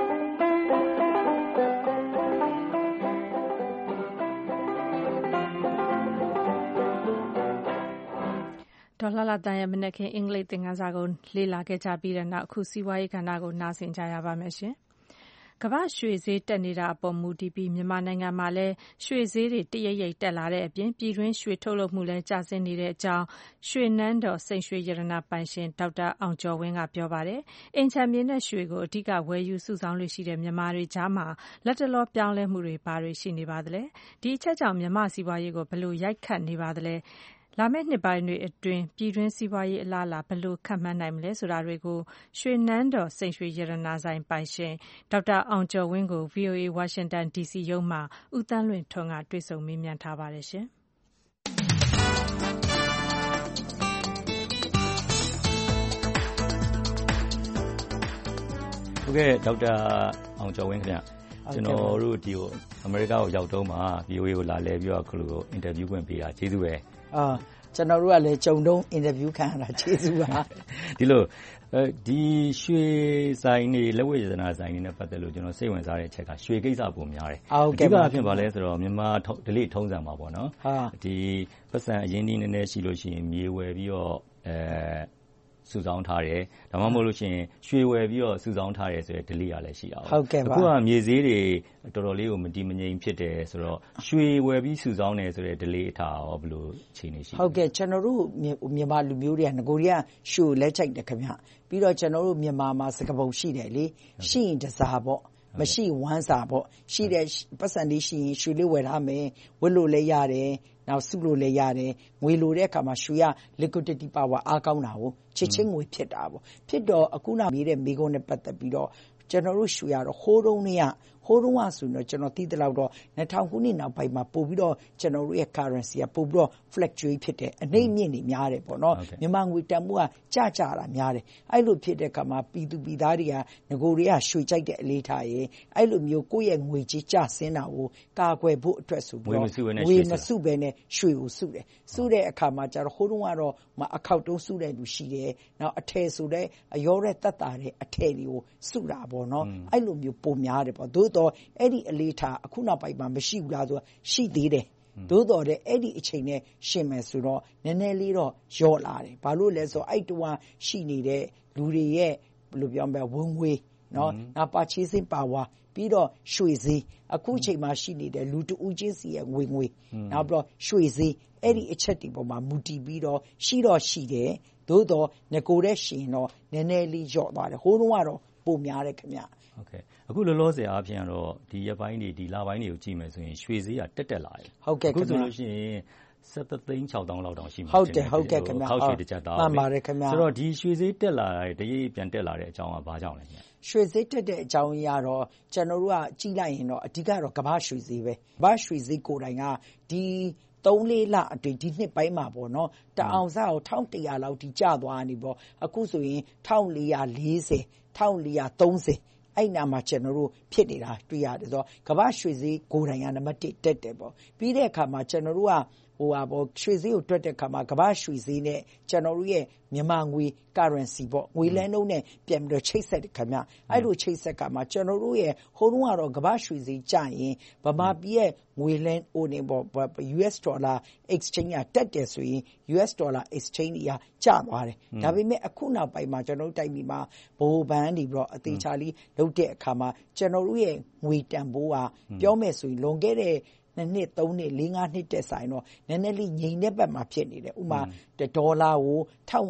ဒေါ်လှလှတန်ရဲ့မနက်ခင်းအင်္ဂလိပ်သင်ခန်းစာကိုလေ့လာခဲ့ကြပြီးတဲ့နောက်အခုစီးပွားရေးကဏ္ဍကိုနားဆင်ကြရပါမယ်ရှင်။ကမ္ဘာရွှေဈေးတက်နေတာအပေါ်မူတည်ပြီးမြန်မာနိုင်ငံမှာလည်းရွှေဈေးတွေတရိပ်ရိပ်တက်လာတဲ့အပြင်ပြည်တွင်းရွှေထုတ်လုပ်မှုလည်းကျဆင်းနေတဲ့အကြောင်းရွှေနန်းတော်စိန်ရွှေရတနာပိုင်ရှင်ဒေါက်တာအောင်ကျော်ဝင်းကပြောပါတယ်။အိမ်ခြံမြေနဲ့ရွှေကိုအဓိကဝယ်ယူစုဆောင်းလို့ရှိတဲ့မြန်မာတွေကြားမှာလက်တလောပြောင်းလဲမှုတွေဘာတွေရှိနေပါသလဲ။ဒီအချက်ကြောင့်မြန်မာစီးပွားရေးကိုဘယ်လိုရိုက်ခတ်နေပါသလဲ။လာမယ့်နှစ်ပိုင်းတွေအတွင်းပြည်တွင်းစီးပွားရေးအလားအလာဘယ်လိုခန့်မှန်းနိုင်မလဲဆိုတာတွေကိုရွှေနန်းတော်စိန်ရွှေရတနာဆိုင်ပိုင်ရှင်ဒေါက်တာအောင်ကျော်ဝင်းကို VOA Washington DC ရုံးမှဦးသန်းလွင်ထွန်းကတွေ့ဆုံမေးမြန်းထားပါတယ်ရှင်။ဟုတ်ကဲ့ဒေါက်တာအောင်ကျော်ဝင်းခင်ဗျ။ကျွန်တော်တို့ဒီကိုအမေရိကကိုရောက်တော့မှ VOA ကိုလာလဲပြီးတော့ခုလိုအင်တာဗျူးခွင့်ပေးတာကျေးဇူးပဲကျွန်တော်တို့ကလည်းကြုံတုံးအင်တာဗျူးခံရတာကျေးဇူးပါဒီလိုဒီရွှေဆိုင်တွေလက်ဝတ်ရတနာဆိုင်တွေနဲ့ပတ်သက်လို့ကျွန်တော်စိတ်ဝင်စားတဲ့အချက်ကရွှေကိစ္စပုံများတယ်အဓိကအဖြစ်ပါလဲဆိုတော့မြန်မာဒလိထုံးစံပါပေါ့နော်ဒီပတ်စံအရင်နည်းနည်းရှိလို့ရှိရင်မြေဝယ်ပြီးတော့စုဆောင်းထားတယ်ဒါမှမဟုတ်လို့ရှိရင်ရွှေဝယ်ပြီးတော့စုဆောင်းထားတယ်ဆိုတဲ့ delay ရလည်းရှိတာဟုတ်ကဲ့ပါအခုကမြေဈေးတွေတော်တော်လေးကိုမတည်မငြိမ်ဖြစ်တယ်ဆိုတော့ရွှေဝယ်ပြီးစုဆောင်းတယ်ဆိုတဲ့ delay အထားရောဘယ်လိုအခြေအနေရှိလဲဟုတ်ကဲ့ကျွန်တော်တို့မြန်မာလူမျိုးတွေကငကိုတွေကရွှေလက်ချိုက်တယ်ခင်ဗျပြီးတော့ကျွန်တော်တို့မြန်မာမှာစကပုံရှိတယ်လေရှိရင်တစားပေါ့မရှိဝမ်းစာပေါ့ရှိတဲ့ပတ်စံလေးရှိရင်ရွှေလေးဝယ်ထားမယ်ဝတ်လို့လည်းရတယ်နောက်စုလို့လည်းရတယ်ငွေလိုတဲ့အခါမှာရွှေက liquidity power အားကောင်းတာကိုချစ်ချင်းငွေဖြစ်တာပေါ့ဖြစ်တော့အခုနောက်မေးတဲ့မိကုန်းနဲ့ပတ်သက်ပြီးတော့ကျွန်တော်တို့ရွှေရတော့ဟိုးတုံးဆိုရင်တော့ကျွန်တော်သိသလောက်တော့2000ခုနှစ်နောက်ပိုင်းမှာပို့ပြီးတော့ကျွန်တော်တို့ရဲ့ currency ကပို့ပြီးတော့ fluctuate ဖြစ်တယ်အနေမြင့်နေများတယ်ပေါ့နော်မြန်မာငွေတန်ဖိုးကကျတာများတယ်အဲ့လိုဖြစ်တဲ့အခါမှာပြည်သူပြည်သားတွေကငကိုတွေကရွှေကြိုက်တဲ့အလေးထားရဲ့အဲ့လိုမျိုးကိုယ့်ရဲ့ငွေကြီးကျဆင်းတာကိုကာကွယ်ဖို့အတွက်ဆိုပြီးတော့ငွေမစုဘဲနဲ့ရွှေကိုစုတယ်စုတဲ့အခါမှာကျတော့ဟိုးတုန်းကတော့အခောက်တုံးစုတဲ့လူရှိတယ်နောက်အထည်ဆိုတဲ့အရောတဲ့တက်တာတဲ့အထည်တွေကိုစုတာပေါ့နော်အဲ့လိုမျိုးပုံများတယ်ပေါ့သို့တော့အဲ့ဒီအလေးထားအခုနောက်ပိုင်းမှာမရှိဘူးလားဆိုရှိသေးတယ်သို့တော်တဲ့အဲ့ဒီအချိန်နဲ့ရှင်မယ်ဆိုတော့နည်းနည်းလေးတော့ရော့လာတယ်ဘာလို့လဲဆိုတော့အဲ့တုန်းကရှိနေတဲ့လူတွေရဲ့ဘယ်လိုပြောမလဲဝင်ငွေနော်နောက် purchasing power ပြီးတော့ရွှေဈေးအခုအချိန်မှာရှိနေတဲ့လူတဦးချင်းစီရဲ့ငွေနောက်ပြီးတော့ရွှေဈေးအဲ့ဒီအချက်တွေပေါ်မှာမူတည်ပြီးတော့ရှိတယ်သို့တော့ငကိုတဲ့ရှင်တော့နည်းနည်းလေးရော့သွားတယ်ဟိုးတုန်းကတော့ပုံများတယ်ခင်ဗျဟုတ်ကဲ့အခုလောလောဆယ်အားဖြင့်တော့ဒီရက်ပိုင်းတွေဒီလပိုင်းတွေကိုကြည့်မယ်ဆိုရင်ရွှေဈေးကတက်လာတယ်ဟုတ်ကဲ့အခုဆိုလို့ရှိရင်73,600လောက်တောင်ရှိမှာဟုတ်ကဲ့ခင်ဗျခောက်ရွှေတစ်ကြက်သားမှန်ပါတယ်ခင်ဗျဆိုတော့ဒီရွှေဈေးတက်လာတဲ့တရိပ်ပြန်တက်လာတဲ့အကြောင်းကဘာကြောင့်လဲညရွှေဈေးတက်တဲ့အကြောင်းအရာတော့ကျွန်တော်တို့ကကြည့်လိုက်ရင်တော့အဓိကတော့ကမ္ဘာရွှေဈေးပဲကမ္ဘာရွှေဈေးကိုယ်တိုင်ကဒီ3-4 လအတွင်းဒီနှစ်ပိုင်းမှာပေါ့နော်တအောင်စားကို1100လောက်ထိကျသွားနေပေါ့အခုဆိုရင်1440 1430အဲ့နာမှာကျွန်တော်တို့ဖြစ်နေတာတွေ့ရတယ်ဆိုတော့ကမ္ဘာရွှေဈေးကိုယ်တိုင်ကနံပါတ်1တက်တယ်ပေါ့ပြီးတဲ့အခါမှာကျွန်တော်တို့ကရွှေဈေးကိုတွက်တဲ့အခါမှာကမ္ဘာ့ရွှေဈေးနဲ့ကျွန်တော်တို့ရဲ့မြန်မာငွေ currency ပေါ့ငွေလဲနှုန်းနဲ့ပြန်ပြီးတော့ချိတ်ဆက်တယ်ခင်ဗျအဲ့လိုချိတ်ဆက်ကမှကျွန်တော်တို့ရဲ့ဟိုတုန်းကတော့ကမ္ဘာ့ရွှေဈေးကျရင်ဗမာပြည်ရဲ့ငွေလဲနေပေါ့ US dollar exchange ကတက်တယ်ဆိုရင် US dollar exchange ကကျသွားတယ်ဒါပေမဲ့အခုနောက်ပိုင်းမှာကျွန်တော်တို့တိုက်ပြီးမှာဘိုးဘန်းနေပြီးတော့အသေးချာလေးလုပ်တဲ့အခါမှာကျွန်တော်တို့ရဲ့ငွေတန်ဖိုးကပြောမယ်ဆိုရင်လွန်ခဲ့တဲ့2နှစ်3နှစ်4 5နှစ်တက်ဆိုင်တော့နည်းနည်းလေးငြိမ်တဲ့ဘက်မှာဖြစ်နေတယ်ဥမာဒေါ်လာကို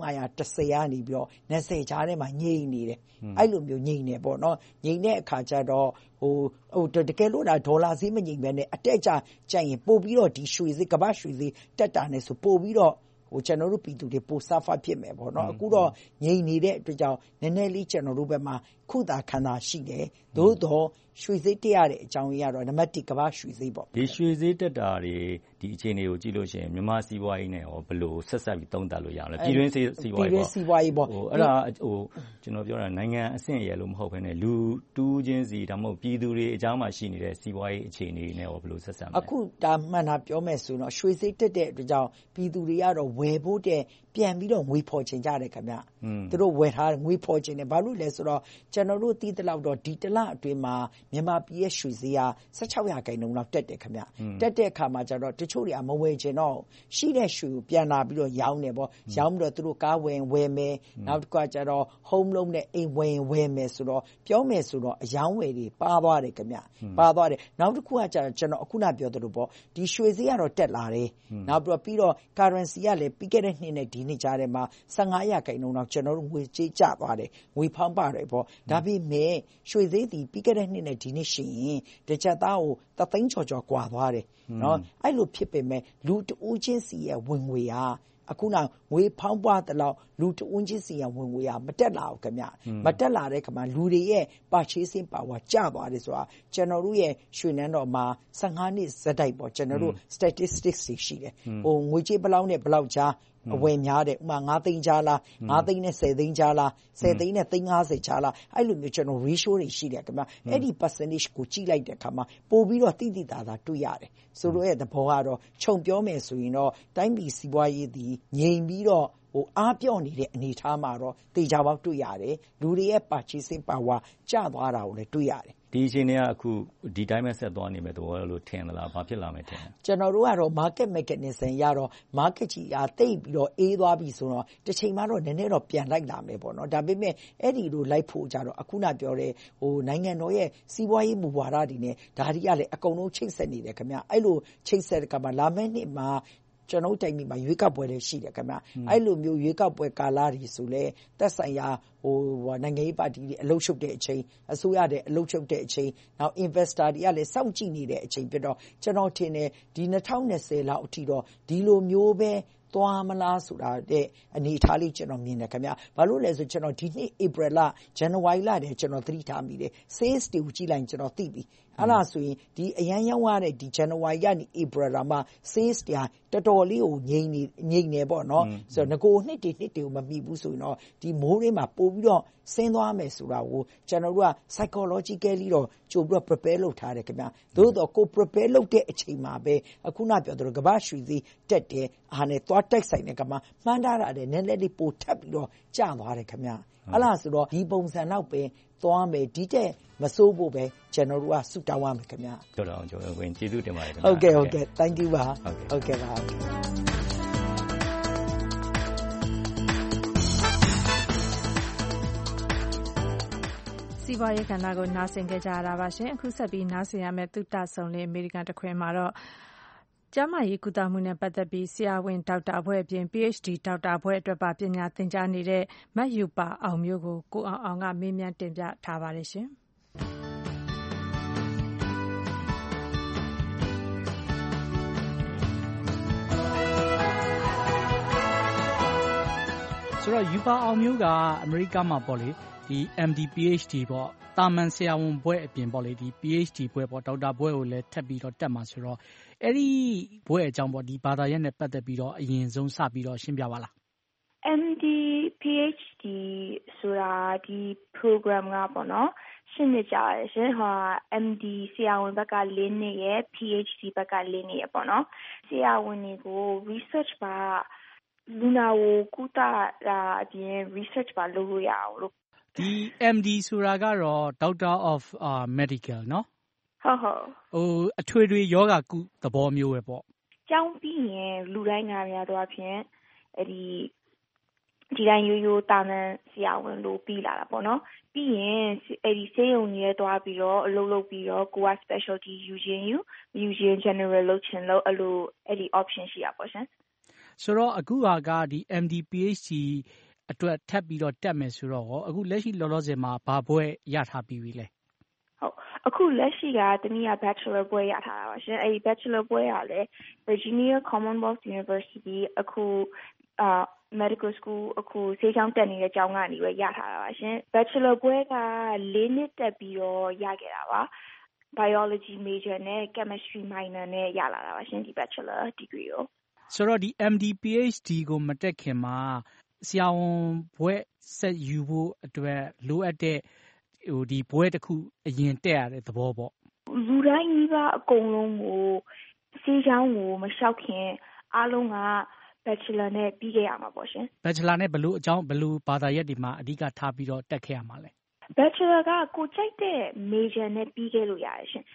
1510ကနေပြီးတော့20ကြားထဲမှာငြိမ်နေတယ်အဲ့လိုမျိုးငြိမ်နေပေါ့နော်ငြိမ်တဲ့အခါကျတော့တကယ်လို့ဒေါ်လာဈေးမငြိမ်ပဲနဲ့အတက်ကြရင်ပို့ပြီးတော့ဒီရွှေဈေးကမ္ဘာ့ရွှေဈေးတက်တာနဲ့ဆိုပို့ပြီးတော့ကျွန်တော်တို့ပြည်သူတွေပိုဆာဖတ်ဖြစ်မယ်ပေါ့နော်အခုတော့ငြိမ်နေတဲ့အတွက်ကြောင့်နည်းနည်းလေးကျွန်တော်တို့ဘက်မှာခုသာခန္ဓာရှိတယ်သို့တော့ရွှေဈေးတက်ရတဲ့အကြောင်းရင်းကတော့နံပါတ်1ကမ္ဘာ့ရွှေဈေးပေါ့ဒီရွှေဈေးတက်တာတွေဒီအခြေအနေကိုကြည့်လို့ရှိရင်မြန်မာစီးပွားရေးနဲ့ရောဘယ်လိုဆက်ဆက်ပြီးသုံးသပ်လို့ရမလဲပြည်တွင်းစီးပွားရေးပေါ့အဲ့ဒါကျွန်တော်ပြောတာနိုင်ငံအဆင့်အရွယ်လို့မဟုတ်ဘဲနဲ့လူတူးချင်းစီဒါမှမဟုတ်ပြည်သူတွေအကြောင်းမှာရှိနေတဲ့စီးပွားရေးအခြေအနေနဲ့ရောဘယ်လိုဆက်ဆက်မလဲအခုဒါမှန်တာပြောမယ်ဆိုတော့ရွှေဈေးတက်တဲ့အတွက်ကြောင့်ပြည်သူတွေကတော့ဝယ်ဖို့တဲ့ပြန်ပြီးတော့ငွေဖော်ချင်ကြတယ်ခင်ဗျသူတို့ဝယ်ထားငွေဖော်ချင်တယ်ဘာလို့လဲဆိုတော့ကျွန်တော်တို့သိတဲ့လောက်တော့ဒီတစ်လအတွင်းမှာမြန်မာပြည်ရဲ့ရွှေဈေးက16%လောက်တက်တယ်ခင်ဗျတက်တဲ့အခါမှာကျတော့တချို့တွေကမဝယ်ချင်တော့ရှိတဲ့ရွှေကိုပြန်လာပြီးတော့ရောင်းတယ်ပေါ့ရောင်းပြီးတော့သူတို့ကားဝယ်မယ်နောက်တစ်ခါကျတော့ home loan နဲ့အိမ်ဝယ်မယ်ဆိုတော့ပြောမယ်ဆိုတော့အယောင်းဝယ်တွေပါသွားတယ်ခင်ဗျပါသွားတယ်နောက်တစ်ခုကကျတော့ကျွန်တော်အခုနပြောသလိုပေါ့ဒီရွှေဈေးကတော့တက်လာတယ်နောက်ပြီးတော့ currency ကလည်းပြီးခဲ့တဲ့နှစ်နဲ့ဒီနှစ်ကြားထဲမှာ15%လောက်ကျွန်တော်တို့ငွေကြေးကျသွားတယ်ငွေဖောင်းပါတယ်ပေါ့ဒါပေမဲ့ရွှေဈေးဒီပြီးခဲ့တဲ့နှစ်နဲ့ဒီနှစ်ရှိရင်တစ်ချက်သားကို3သိန်းကျော်ကွာသွားတယ်နော်အဲ့လိုဖြစ်ပေမဲ့လူတဦးချင်းစီရဲ့ဝင်ငွေဟာအခုနောက်ငွေဖောင်းပွားတဲ့လောက်လူတဦးချင်းစီရဲ့ဝင်ငွေဟာမတက်လာဘူးခင်ဗျမတက်လာတဲ့ခါမှာလူတွေရဲ့ purchasing power ကျသွားတယ်ဆိုတာကျွန်တော်တို့ရဲ့ရွှေနန်းတော်မှာ15နှစ်ဇက်တိုက်ပေါ့ကျွန်တော်တို့ statistics ရှိတယ်ငွေကြေးဘယ်လောက်နဲ့ဘယ်လောက်ကြားအဝယ်များတယ်ဥမာ9သိန်းကြားလား9သိန်းနဲ့10သိန်းကြားလား10သိန်းနဲ့350ကြားလားအဲ့လိုမျိုးကျွန်တော် ratio တွေရှိတယ်ခင်ဗျအဲ့ဒီ percentage ကိုကြည့်လိုက်တဲ့အခါမှာပို့ပြီးတော့တိသာတွေ့ရတယ်ဆိုတော့ရဲ့သဘောကတော့ခြုံပြောမယ်ဆိုရင်တော့တိုင်းပြည်စီးပွားရေးဒီငြိမ်ပြီးတော့အားပြော့နေတဲ့အနေအထားမှာတော့တေချာပေါက်တွေ့ရတယ်လူတွေရဲ့ purchasing power ကျသွားတာကိုလည်းတွေ့ရတယ်ဒီအချိန်ကအခုဒီတိုင်းပဲဆက်သွားနေမယ်တော့လို့ထင်သလားဘာဖြစ်လာမယ်ထင်ကျွန်တော်တို့ကတော့ market mechanism ရတော့ market ကြီးအားတိတ်ပြီးတော့အေးသွားပြီဆိုတော့တစ်ချိန်မှတော့နည်းနည်းတော့ပြန်လိုက်လာမယ်ပေါ့နော်ဒါပေမဲ့အဲ့ဒီလိုလိုက်ဖို့ကြတော့အခုနပြောတဲ့နိုင်ငံတော်ရဲ့စီးပွားရေးမူဝါဒတွေနဲ့ဒါတွေကလည်းအကုန်လုံးချိတ်ဆက်နေတယ်ခင်ဗျအဲ့လိုချိတ်ဆက်ကမှလာမယ့်နှစ်မှာကျွန်တော်တိုင်ပြီးမှာရွေးကောက်ပွဲလည်းရှိတယ်ခင်ဗျအဲ့လိုမျိုးရွေးကောက်ပွဲကာလတွေဆိုလဲသက်ဆိုင်ရာနိုင်ငံရေးပါတီတွေအလုပ်ရှုပ်တဲ့အချိန်အစိုးရတဲ့အလုပ်ရှုပ်တဲ့အချိန်နောက် investor တွေကလည်းစောင့်ကြည့်နေတဲ့အချိန်ဖြစ်တော့ကျွန်တော်ထင်တယ်ဒီ2020လောက်အထိတော့ဒီလိုမျိုးပဲသွားမလားဆိုတာတဲ့အနေအထားလေးကျွန်တော်မြင်တယ်ခင်ဗျဘာလို့လဲဆိုကျွန်တော်ဒီနှစ် April လ January လတည်းကျွန်တော်သတိထားမိတယ် sales တွေကိုကြည့်လိုက်ကျွန်တော်သိပြီအဲ့ဒါဆိုရင်ဒီအရန်ရောက်ရတဲ့ဒီ January ကနေ April မှာ sales တွေတော်တော်လေးကိုငြိမ်နေပေါ့နော်ဆိုတော့ငကိုနှစ်တွေကိုမမိဘူးဆိုရင်တော့ဒီမိုးရင်းမှာပို့ပြီးတော့ဆင်းသွားမယ်ဆိုတာကိုကျွန်တော်တို့က psychologically တော့ကြိုပြီးတော့ prepare လုပ်ထားတယ်ခင်ဗျသို့တော့ကို prepare လုပ်တဲ့အချိန်မှာပဲအခုနပြောသလိုကမ္ဘာ့ရွှေဈေးတက်တယ်အားနဲ့သွားတိုက်ဆိုင်တဲ့ကမှာမှန်းထားတာတဲ့နည်းနည်းလေးပိုထပ်ပြီးတော့ကျသွားတယ်ခင်ဗျအဲ့လားဆိုတော့ဒီပုံစံနောက်ပဲသွားမယ်ဒီတဲ့မစိုးဖို့ပဲကျွန်တော်တို့ကဆုတောင်းရမယ်ခင်ဗျတော်တော်ကျွန်တော်ဝင်ကျေးဇူးတင်ပါတယ်ခင်ဗျဟုတ်ကဲ့ thank you ပါဟုတ်ကဲ့ပါစီးပွားရေးကဏ္ဍကိုနားဆင်ကြကြရတာပါရှင်အခုဆက်ပြီးနားဆင်ရမယ့်သုတဆုံလေးအမေရိကန်တခွင်မှာတော့ကျန်းမာရေးကုသမှုနဲ့ပတ်သက်ပြီးဆရာဝန်ဒေါက်တာဘွဲ့အပြင် PhD ဒေါက်တာဘွဲ့အတွက်ပါပညာသင်ကြားနေတဲ့မတ်ယူပါအောင်မျိုးကိုကိုအောင်ကမေးမြန်းတင်ပြထားပါတယ်ရှင်ဆိုတော့ယူပါအောင်မျိုးကအမေရိကမှာပေါ့လေဒီ MD PhD ပေါ့တာမန်ဆရာဝန်ဘွဲ့အပြင်ပေါ့လေဒီ PhD ဘွဲ့ပေါ့ဒေါက်တာဘွဲ့ကိုလည်းထပ်ပြီးတော့တက်မှာဆိုတော့အဲ့ဒီဘွဲ့အကြောင်းပေါ့ဒီဘာသာရပ်နဲ့ပတ်သက်ပြီးတော့အရင်ဆုံးစပြီးတော့ရှင်းပြပါလား MD PhD ဆိုတာဒီ program ကပေါ့နော် 8 နှစ်ကြာပါတယ်ရှင်ဟော MD ဆရာဝန်ဘက်က4 နှစ်ရယ် PhD ဘက်က4 နှစ်ရယ်ပေါ့နော်ဆရာဝန်တွေကို research ပါလူနာကိုကုသတာအပြင် research ပါလုပ်လို့ရအောင်လို့ဒီ MD ဆိုတာကတော့ Doctor of Medical နော်ဟုတ်အထွေထွေယောဂကုသဘောမျိုးပဲပေါ့ကျောင်းပြီးရင်လူတိုင်းကများတော့အဖြစ်ဒီတိုင်းရိုးတာမန်ဆရာဝန်လို့ပြီးလာတာပေါ့နော်ပြီးရင်ဆေးရုံကြီးရဲသွားပြီးတော့အလုပ်လုပ်ပြီးတော့ကိုက specialty ယူခြင်း general လုပ်ချင်လို့အဲ့ဒီ option ရှိတာပေါ့ရှင်ဆိုတော့အခုကဒီ MD PhD အတွက်ထပ်ပြီးတော့တက်မယ်ဆိုတော့အခုလက်ရှိလောလောဆယ်မှာဘာဘွဲ့ရထားပြီးပြီလဲဟုတ်အခုလက်ရှိကတနည်း bachelor ဘွဲ့ရထားတာပါရှင်အဲ့ဒီ bachelor ဘွဲ့ရလဲ Virginia Commonwealth University အခု medical school အခုဆေးကျောင်းတက်နေတဲ့ကျောင်းကနေပဲရထားတာပါရှင် bachelor ဘွဲ့က4 နှစ်တက်ပြီးတော့ရခဲ့တာပါ biology major နဲ့ chemistry minor နဲ့ရလာတာပါရှင်ဒီ bachelor degree ကိုဆိုတော့ဒီ MD PhD ကိုမတက်ခင်မှာဆရာဝန်ဘွဲ့ဆက်ယူဖို့အတွက်လိုအပ်တဲ့ဒီဘွဲ့တစ်ခုအရင်တက်ရတဲ့သဘောပေါ့လူတိုင်းကြီးကအကုန်လုံးကိုဆေးကျောင်းကိုမလျှောက်ခင်အားလုံးက bachelor နဲ့ပြီးခဲ့ရမှာပေါ့ရှင် bachelor နဲ့ဘယ်လိုဘာသာရပ်တွေမှာအဓိကထားပြီးတော့တက်ခဲ့ရမှာလဲ bachelor ကကိုကြိုက်တဲ့ major နဲ့ပြီးခဲ့လို့ရတယ်ရှင်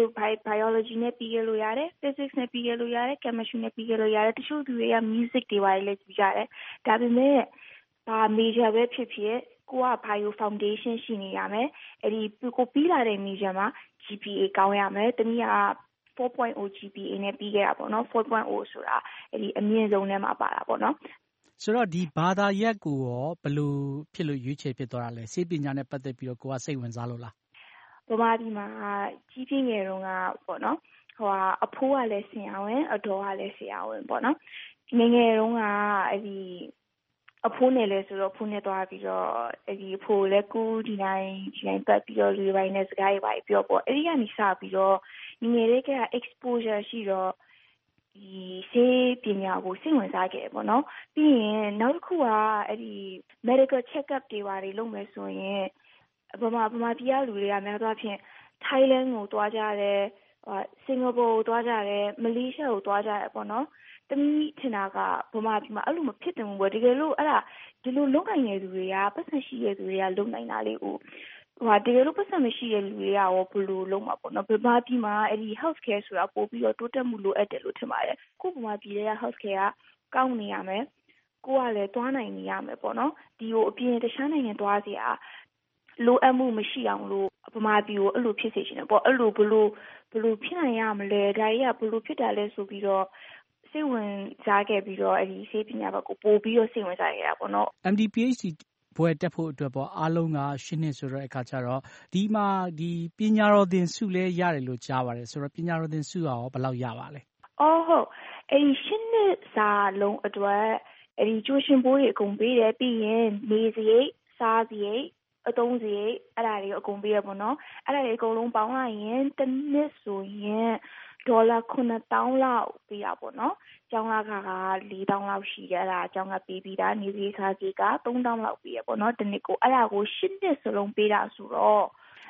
biology နဲ့ပြီးခဲ့လို့ရတယ် physics နဲ့ပြီးခဲ့လို့ရတယ် chemistry နဲ့ပြီးခဲ့လို့ရတယ်တချို့သူတွေက music တွေပါလေပြီးကြတယ်ဒါပေမဲ့ဘာ major ပဲဖြစ်ဖြစ်ကိုက bio foundation ရှိနေရမယ်အဲ့ဒီကိုပြီးလာတဲ့ major မှာ GPA ကောင်းရမယ်တနည်းအား 4.0 GPA နဲ့ပြီးခဲ့တာပေါ့နော် 4.0 ဆိုတာအဲ့ဒီအမြင့်ဆုံးထဲမှာပါတာပေါ့နော်ဆိုတော့ဒီဘာသာရပ်ကိုရောဘယ်လိုဖြစ်လို့ရွေးချယ်ဖြစ်သွားတာလဲဆေးပညာနဲ့ပတ်သက်ပြီးတော့ကိုကစိတ်ဝင်စားလို့လားဗမာပြည်မှာကြီးပြင်းငယ်တုန်းကပေါ့နော်အဖိုးကလည်းဆရာဝန်အတော်ကလည်းဆရာဝန်ပေါ့နော်ငယ်ငယ်တုန်းကအဲ့ဒီအဖိုးနဲ့လဲဆိုတော့ဖုန်းနဲ့သွားပြီးတော့အဲ့ဒီအဖိုးလည်းကူဒီတိုင်းပတ်ပြီးတော့လူပိုင်းနဲ့စကားတွေပါပြောပေါ့အဲ့ဒီကနေစပြီးတော့ငယ်လေးက exposure ရှိတော့ဒီဆေးပညာကိုစိတ်ဝင်စားခဲ့ပေါ့နော်ပြီးရင်နောက်တစ်ခုကအဲ့ဒီ medical check up တွေပါတယ်လုပ်မယ်ဆိုရင်ဗမာပြည်ကလူတွေကများသောအားဖြင့် Thailand ကိုသွားကြတယ်စင်ကာပူကိုသွားကြတယ်မလေးရှားကိုသွားကြတယ်ပေါ့နော်တမီးထင်တာကဗမာပြည်မှာအဲ့လိုမဖြစ်တယ်ဘူးတကယ်လို့အဲ့ဒါဒီလိုလုပ်နိုင်တဲ့သူတွေကပတ်သက်ရှိတဲ့သူတွေကလုပ်နိုင်တာလေးကိုတကယ်လို့ပတ်သက်မရှိတဲ့လူတွေကရောဘယ်လိုလုပ်မှာပေါ့နော်ဗမာပြည်မှာအဲ့ဒီ health care ဆိုတာပို့ပြီးတော့တိုးတက်မှုလိုအပ်တယ်လို့ထင်ပါတယ်ခုဗမာပြည်ရဲ့ health care ကကောင်းနေရမယ်ကိုကလည်းသွားနိုင်နေရမယ်ပေါ့နော်ဒီကိုအပြင်တခြားနိုင်ငံသွားစရာလိုအပ်မှုမရှိအောင်လို့ဗမာပြည်ကိုအဲ့လိုဖြစ်စေချင်တယ်ပေါ့အဲ့လိုဘယ်လိုဖြစ်နိုင်ရမလဲဒါကြီးကဘယ်လိုဖြစ်တာလဲဆိုပြီးတော့စိတ်ဝင်စားခဲ့ပြီးတော့အဲ့ဒီဆေးပညာဘက်ကိုပို့ပြီးတော့စိတ်ဝင်စားခဲ့တာပေါ့နော် MD PhD ဘွဲ့တက်ဖို့အတွက်ပေါ့အားလုံးက8 နှစ်ဆိုတော့အခါကျတော့ဒီမှာဒီပညာတော်သင်ဆုလဲရတယ်လို့ကြားပါတယ်ဆိုတော့ပညာတော်သင်ဆုရောဘယ်လောက်ရပါလဲဟုတ်အဲ့ဒီ8 နှစ်စာလုံးအတွက်အဲ့ဒီကျိုးရှင်ဘိုးတွေအကုန်ပေးတယ်ပြီးရင်နေစရိတ်စားစရိတ်အသုံးစရိတ်အဲ့ဒါတွေအကုန်ပေးရပေါ့နော်အဲ့ဒါတွေအကုန်လုံးပေါင်းလိုက်ရင်တစ်နှစ်ဆိုရင်ဒေါ်လာ9000လောက်ပေးတာပေါ့နော်ကျောင်းလာခါက4000လောက်ရှိတယ်အဲ့ဒါကျောင်းကပေးပြီးတာနေစရိတ်စားစရိတ်က3000လောက်ပေးရပေါ့နော်တစ်နှစ်ကိုအဲ့ဒါကို8နှစ်စလုံးပေးတာဆိုတော့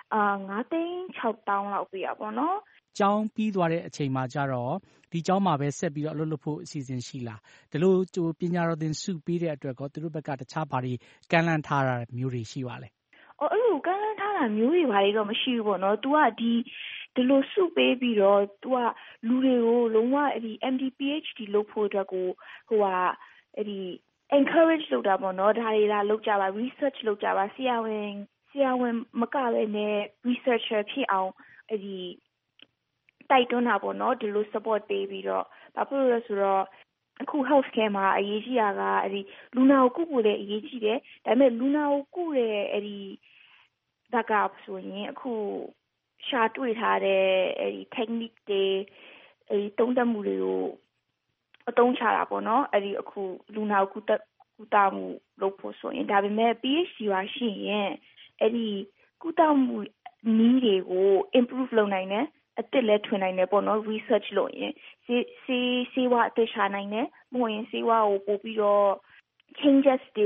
9,6000လောက်ပေးရပေါ့နော်ကျောင်းပြီးသွားတဲ့အချိန်မှာကျတော့ဒီကျောင်းမှာပဲဆက်ပြီးတော့အလုပ်လုပ်ဖို့အစီအစဉ်ရှိလားဒီလိုပညာတော်သင်ဆုပေးတဲ့အတွက်ကောသူတို့ဘက်ကတခြားဘာတွေကမ်းလှမ်းထားတာမျိုးတွေရှိပါလဲအဲ့လိုကမ်းလှမ်းထားတာမျိုးတွေဘာတွေတော့မရှိဘူးပေါ့နော် तू ကဒီလိုစုပေးပြီးတော့ तू ကလူတွေကိုလုံးဝအဲ့ဒီ MD PhD လုပ်ဖို့အတွက်ကိုအဲ့ဒီ encourage လုပ်တာပေါ့နော်ဒါတွေလာလုပ်ကြပါ research လုပ်ကြပါဆရာဝန်မကပဲနဲ့ researcher ဖြစ်အောင်အဲ့ဒီတိုက်တွန်းတာပေါ့နော်ဒီလို support ပေးပြီးတော့ဘာဖြစ်လို့လဲဆိုတော့အခု health care မှာအရေးကြီးတာကအဲ့ဒီလူနာကိုကုဖို့လည်းအရေးကြီးတယ်ဒါပေမဲ့လူနာကိုကုတဲ့အဲ့ဒီဘက်ကဆိုရင်အခုရှာတွေ့ထားတဲ့အဲ့ဒီ technique တွေအဲ့ဒီသုံးသပ်မှုတွေကိုအသုံးချတာပေါ့နော်အဲ့ဒီအခုလူနာကိုကုသမှုလုပ်ဖို့ဆိုရင်ဒါပေမဲ့ PhD ပါရှိရင်အဲ့ဒီကုသမှုနည်းတွေကို improve လုပ်နိုင်တယ်အစ်စ်လည်းထွင်နိုင်တယ်ပေါ့နော် research လုပ်ရင်ဆေးဝါးအသစ်ရှာနိုင်တယ်မဟုတ်ရင်ဆေးဝါးကိုပို့ပြီးတော့ changes တွေ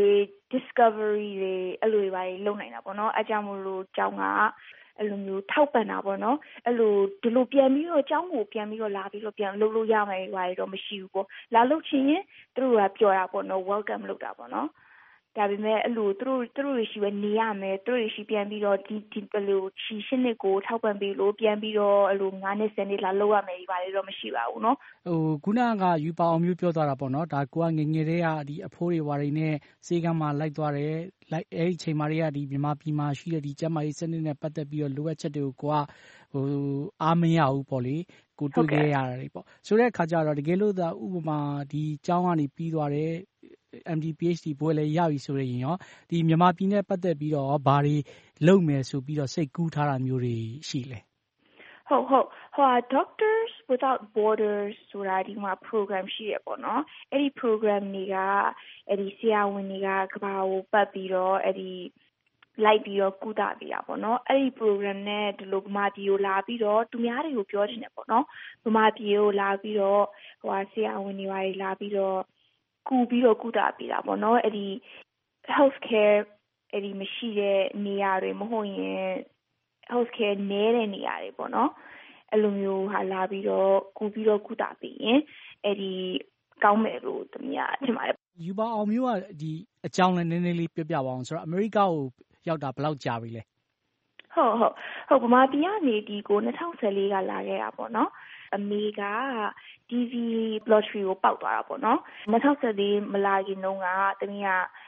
discovery တွေအဲ့လိုတွေပါလုပ်နိုင်တာပေါ့နော်အကြောင်းမလို့ကျောင်းကအဲ့လိုမျိုးထောက်ပံ့တာပေါ့နော်အဲ့လိုဒီလိုပြန်ပြီးတော့ကျောင်းကိုပြန်ပြီးတော့လာပြီးတော့ပြန်လုပ်လို့ရမယ်ဘာတွေတော့မရှိဘူးပေါ့လာလုပ်ချင်ရင်သူတို့ကပြောတာပေါ့နော် welcome လုပ်တာပေါ့နော်ဒါပေမဲ့အဲ့လိုသူတို့ရှိပဲနေရမယ်သူတို့ရှိပြန်ပြီးတော့ဒီဘယ်လိုချီရှင်းနှစ်ကိုထောက်ပံ့ပြီးလို့ပြန်ပြီးတော့အဲ့လို9နှစ်10နှစ်လာလုပ်ရမယ်ဒီဘာတွေတော့မရှိပါဘူးเนาะခုနကယူပါအောင်မျိုးပြောသွားတာပေါ့နော်ဒါကိုကငငယ်တွေကဒီအဖိုးတွေဝါတွေနဲ့စေကမ်းမှာလိုက်သွားတယ်လိုက်အဲ့ဒီချိန်မှာတွေကဒီမြန်မာပြည်မှာရှိတဲ့ဒီကျန်းမာရေးစနစ်နဲ့ပတ်သက်ပြီးတော့လိုအပ်ချက်တွေကိုကိုကအားမရဘူးပေါ့လေကိုတွေ့ခဲ့ရတာတွေပေါ့ဆိုတဲ့အခါကျတော့တကယ်လို့သာဥပမာဒီကျောင်းကနေပြီးသွားတယ်MD PhD ဘွဲလည်းရပြီဆိုရင်ရောဒီမြန်မာပြည်နဲ့ပတ်သက်ပြီးတော့ဘာတွေလုပ်မယ်ဆိုပြီးတော့စိတ်ကူးထားတာမျိုးတွေရှိလဲဟုတ်ဟို Doctors Without Borders ဆိုတာဒီမှာ program ရှိရပေါ့နော်အဲ့ဒီ program တွေကအဲ့ဒီဆရာဝန်တွေကကဘာကိုပတ်ပြီးတော့အဲ့ဒီလိုက်ပြီးတော့ကုသပေးတာပေါ့နော်အဲ့ဒီ program နဲ့ဒီလိုဗမာပြည်ကိုလာပြီးတော့သူများတွေကိုပြောချင်တယ်ပေါ့နော်ဗမာပြည်ကိုလာပြီးတော့ဟိုဆရာဝန်တွေပါလာပြီးတော့ကူပြီးတော့ကုသပေးတာပေါ့နော်အဲ့ဒီ healthcare အဲ့ဒီမရှိတဲ့နေရာတွေမဟုတ်ရင် healthcare နည်းတဲ့နေရာတွေပေါ့နော်အဲ့လိုမျိုးဟာလာပြီးတော့ကူပြီးတော့ကုသပေးရင်အဲ့ဒီကောင်းမယ်လို့တမရထင်ပါတယ်ယူပါအောင်မျိုးကဒီအကြောင်းလည်းနည်းနည်းလေးပြပြပါအောင်ဆိုတော့အမေရိကကိုရောက်တာဘယ်လောက်ကြာပြီလဲဟုတ်ဗမာပြည်ကနေဒီကို2014ကလာခဲ့တာပေါ့နော်အမေက DV lottery ကိုပေါက်သွားတာပေါ့နော်2014မလာခင်တုန်းကတမီးက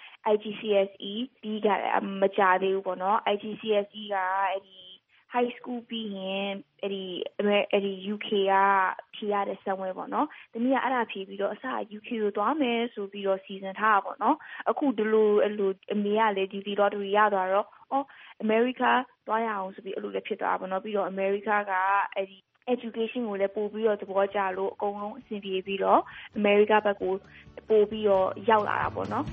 IGCSE ပြီးကြတယ်မကြသေးဘူးပေါ့နော် IGCSE ကအဲ့ဒီ high school ပြီးရင်အဲ့ဒီ UK ကဖြေရတဲ့ somewhere ပေါ့နော်တမီးကအဲ့ဒါဖြေပြီးတော့အစ UK ကိုသွားမယ်ဆိုပြီးတော့စီစဉ်ထားတာပေါ့နော်အခုဒီလိုအဲ့လိုအမေကလည်း DV lottery ရသွားတော့America သွားရအောင်ဆိုပြီးအဲ့လိုလည်းဖြစ်သွားတာပေါ့နော်ပြီးတော့ America ကအဲ့ဒီ education ကိုလည်းပို့ပြီးတော့သဘောကျလို့အကုန်လုံးအဆင်ပြေပြီးတော့ America ဘက်ကိုပို့ပြီးတော့ရောက်လာတာပေါ့နော်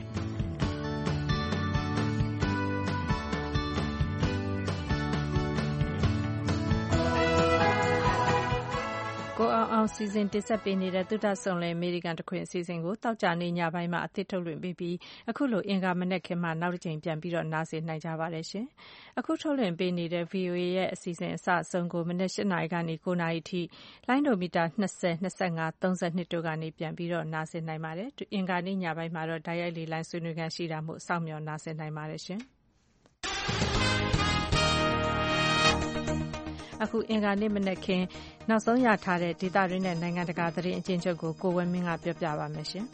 ကိုအောင်စီစဉ်တင်ဆက်ပေးနေတဲ့သုတဆုံလယ်အမေရိကန်တခွင်အစီအစဉ်ကိုတောက်ကြနေညပိုင်းမှာအသစ်ထုတ်လွှင့်ပေးပြီးအခုလိုအင်္ဂါမနက်ခင်းမှာနောက်တစ်ချိန်ပြန်ပြီးတော့နားဆင်နိုင်ကြပါတယ်ရှင်။အခုထုတ်လွှင့်ပေးနေတဲ့ VOA ရဲ့အစီအစဉ်အစအဆုံးကိုမနက်၈နာရီကနေ9နာရီထိလိုင်းဒိုမီတာ20 25 32တို့ကနေပြန်ပြီးတော့နားဆင်နိုင်ပါတယ်။အင်္ဂါနေ့ညပိုင်းမှာတော့တိုက်ရိုက်လေလိုင်းဆွေးနွေးခန်းရှိတာမို့စောင့်မျှော်နားဆင်နိုင်ပါတယ်ရှင်။အခုအင်္ဂါနေ့မနက်ခင်းနောက်ဆုံးရထားတဲ့ဒေသတွင်းနဲ့နိုင်ငံတကာသတင်းအကျဉ်းချုပ်ကိုကိုဝင်းမင်းကပြောပြပါမယ်ရှင်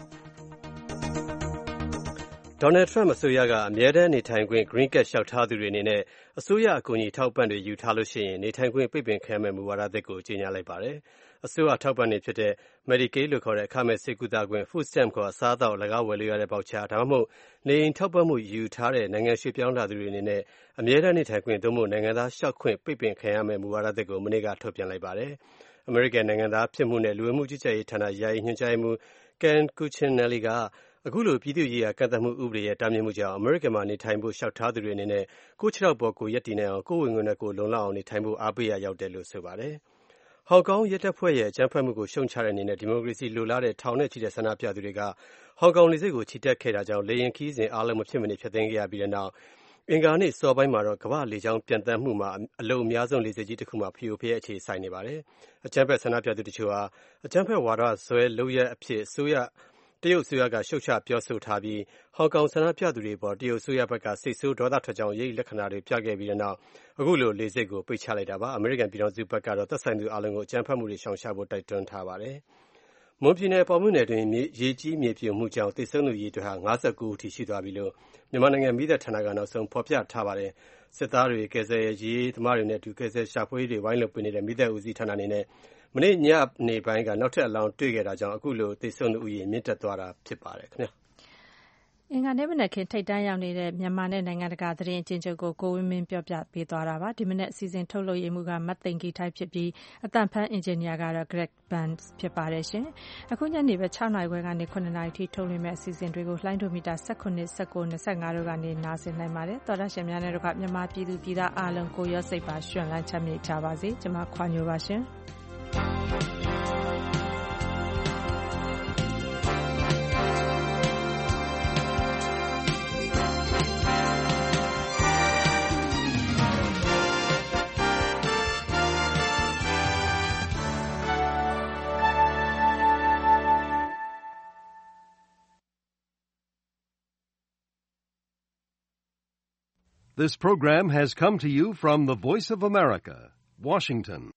။ Donald Trump အစိုးရကအမြဲတမ်းနေထိုင်ခွင့် Green Card လျှောက်ထားသူတွေအနေနဲ့အစိုးရအကူအညီထောက်ပံ့တွေယူထားလို့ရှိရင်နေထိုင်ခွင့်ပိတ်ပင်ခံရမယ့်မူဝါဒသစ်ကိုကြေညာလိုက်ပါတယ်။အစိုးရထောက်ပံ့တွေဖြစ်တဲ့ Medicaid လို့ခေါ်တဲ့အခမဲ့ဆေးကုသခွင့် Food Stamp ခေါ်အစားအသောက်အလကားဝယ်လို့ရတဲ့ပေါက်ချာဒါမှမဟုတ်နေအိမ်ထောက်ပံ့မှုယူထားတဲ့နိုင်ငံရွှေ့ပြောင်းလာသူတွေအနေနဲ့အမြဲတမ်းနေထိုင်ခွင့်သို့မဟုတ်နိုင်ငံသားလျှောက်ခွင့်ပိတ်ပင်ခံရမယ့်မူဝါဒသစ်ကိုမနေ့ကထုတ်ပြန်လိုက်ပါတယ်။ အမေရိကန်နိုင်ငံသားဖြစ်မှုနဲ့လူဝင်မှုကြီးကြပ်ရေးဌာနယာယီညွှန်ကြားရေးမှူး Ken Cuccinelli ကအခုလိုပြည်သူ့ရေးရာကန့်သတ်မှုဥပဒေရဲ့တားမြစ်မှုကြောင့်အမေရိကန်မှာနေထိုင်ဖို့လျှောက်ထားသူတွေအနေနဲ့ကိုယ့်ခြေထောက်ပေါ်ကိုရပ်တည်နိုင်အောင်ကိုယ့်ဝင်ငွေနဲ့ကိုယ်လုံလောက်အောင်နေထိုင်ဖို့အားပေးရရောက်တယ်လို့ဆိုပါတယ်။ဟောင်ကောင်ရဲတပ်ဖွဲ့ရဲ့အကြမ်းဖက်မှုကိုရှုံချတဲ့အနေနဲ့ဒီမိုကရေစီလိုလားတဲ့ထောင်နဲ့ချီတဲ့ဆန္ဒပြသူတွေကဟောင်ကောင်လေဆိပ်ကိုချီတက်ခဲ့တာကြောင့်လေယာဉ်ခရီးစဉ်အားလုံးမဖြစ်မနေဖျက်သိမ်းခဲ့ရပြီးတဲ့နောက်အင်္ဂါနေ့စောပိုင်းမှာတော့ကမ္ဘာ့လေကြောင်းပျံသန်းမှုမှာအလုံအများဆုံးလေဆိပ်ကြီးတစ်ခုမှာဖျို့ဖျဲအခြေစိုက်နေပါတယ်။အကြမ်းဖက်ဆန္ဒပြသူတချို့ဟာအကြမ်းဖက်ဝါဒစွဲလုပ်ရက်အဖြစ်တရုတ်အစိုးရကရှုတ်ချပြောဆိုထားပြီးဟောင်ကောင်ဆန္ဒပြသူတွေပေါ်တရုတ်အစိုးရဘက်ကစိတ်ဆိုးဒေါသထွက်ကြောင်းရိပ်လက္ခဏာတွေပြခဲ့ပြီးတဲ့နောက်အခုလိုလေဆိပ်ကိုပိတ်ချလိုက်တာပါ။အမေရိကန်ပြည်ထောင်စုဘက်ကတော့သက်ဆိုင်သူအားလုံးကိုအကြမ်းဖက်မှုတွေရှောင်ရှားဖို့တိုက်တွန်းထားပါတယ်။မွန်ပြည်နယ်ပေါ်မြို့နယ်တွင်ရေကြီးမြေပြိုမှုကြောင့်သေဆုံးသူရေအတွက်59ဦးထိရှိသွားပြီလို့မြန်မာနိုင်ငံမီးသတ်ဌာနကနောက်ဆုံးဖော်ပြထားပါတယ်။စစ်သားတွေကယ်ဆယ်ရေးသမားတွေနဲ့အတူကယ်ဆယ်ရှာဖွေရေးတွေဝိုင်းလုပ်ပေးနေတဲ့မီးသတ်ဦးစီးဌာနအနေနဲ့မနေ့ညနေပိုင်းကနောက်ထပ်အလောင်းတွေ့ခဲ့တာကြောင့်အခုလိုသေဆုံးသူဦးရေမြင့်တက်သွားတာဖြစ်ပါတယ်ခင်ဗျာ။အင်္ဂါနေ့မနက်ခင်းထိပ်တန်းရောက်နေတဲ့မြန်မာနဲ့နိုင်ငံတကာသတင်းအကျဉ်းချုပ်ကိုကိုဝင်းမင်းပြောပြပေးသွားတာပါ။ဒီမနက်အစီအစဉ်ထုတ်လုပ်ရေးမှူးကမတ်သိန်ကီထိုက်ဖြစ်ပြီးအသံဖမ်းအင်ဂျင်နီယာကတော့ Greg Burns ဖြစ်ပါတယ်ရှင်။အခုညနေပဲ6နာရီခွဲကနေ9နာရီထိထုတ်လွှင့်မယ့်အစီအစဉ်တွေကိုလှိုင်းဒိုမီတာ19 19 25တို့ကနေနားဆင်နိုင်ပါတယ်။သောတာရှင်များနဲ့တို့ကမြန်မာပြည်သူပြည်သားအားလုံးကိုရောစိတ်ပါရွှင်လန်းချမ်းမြေ့ကြပါစေ။ကျွန်မခွာညိုပါရှင်။ This program has come to you from the Voice of America, Washington.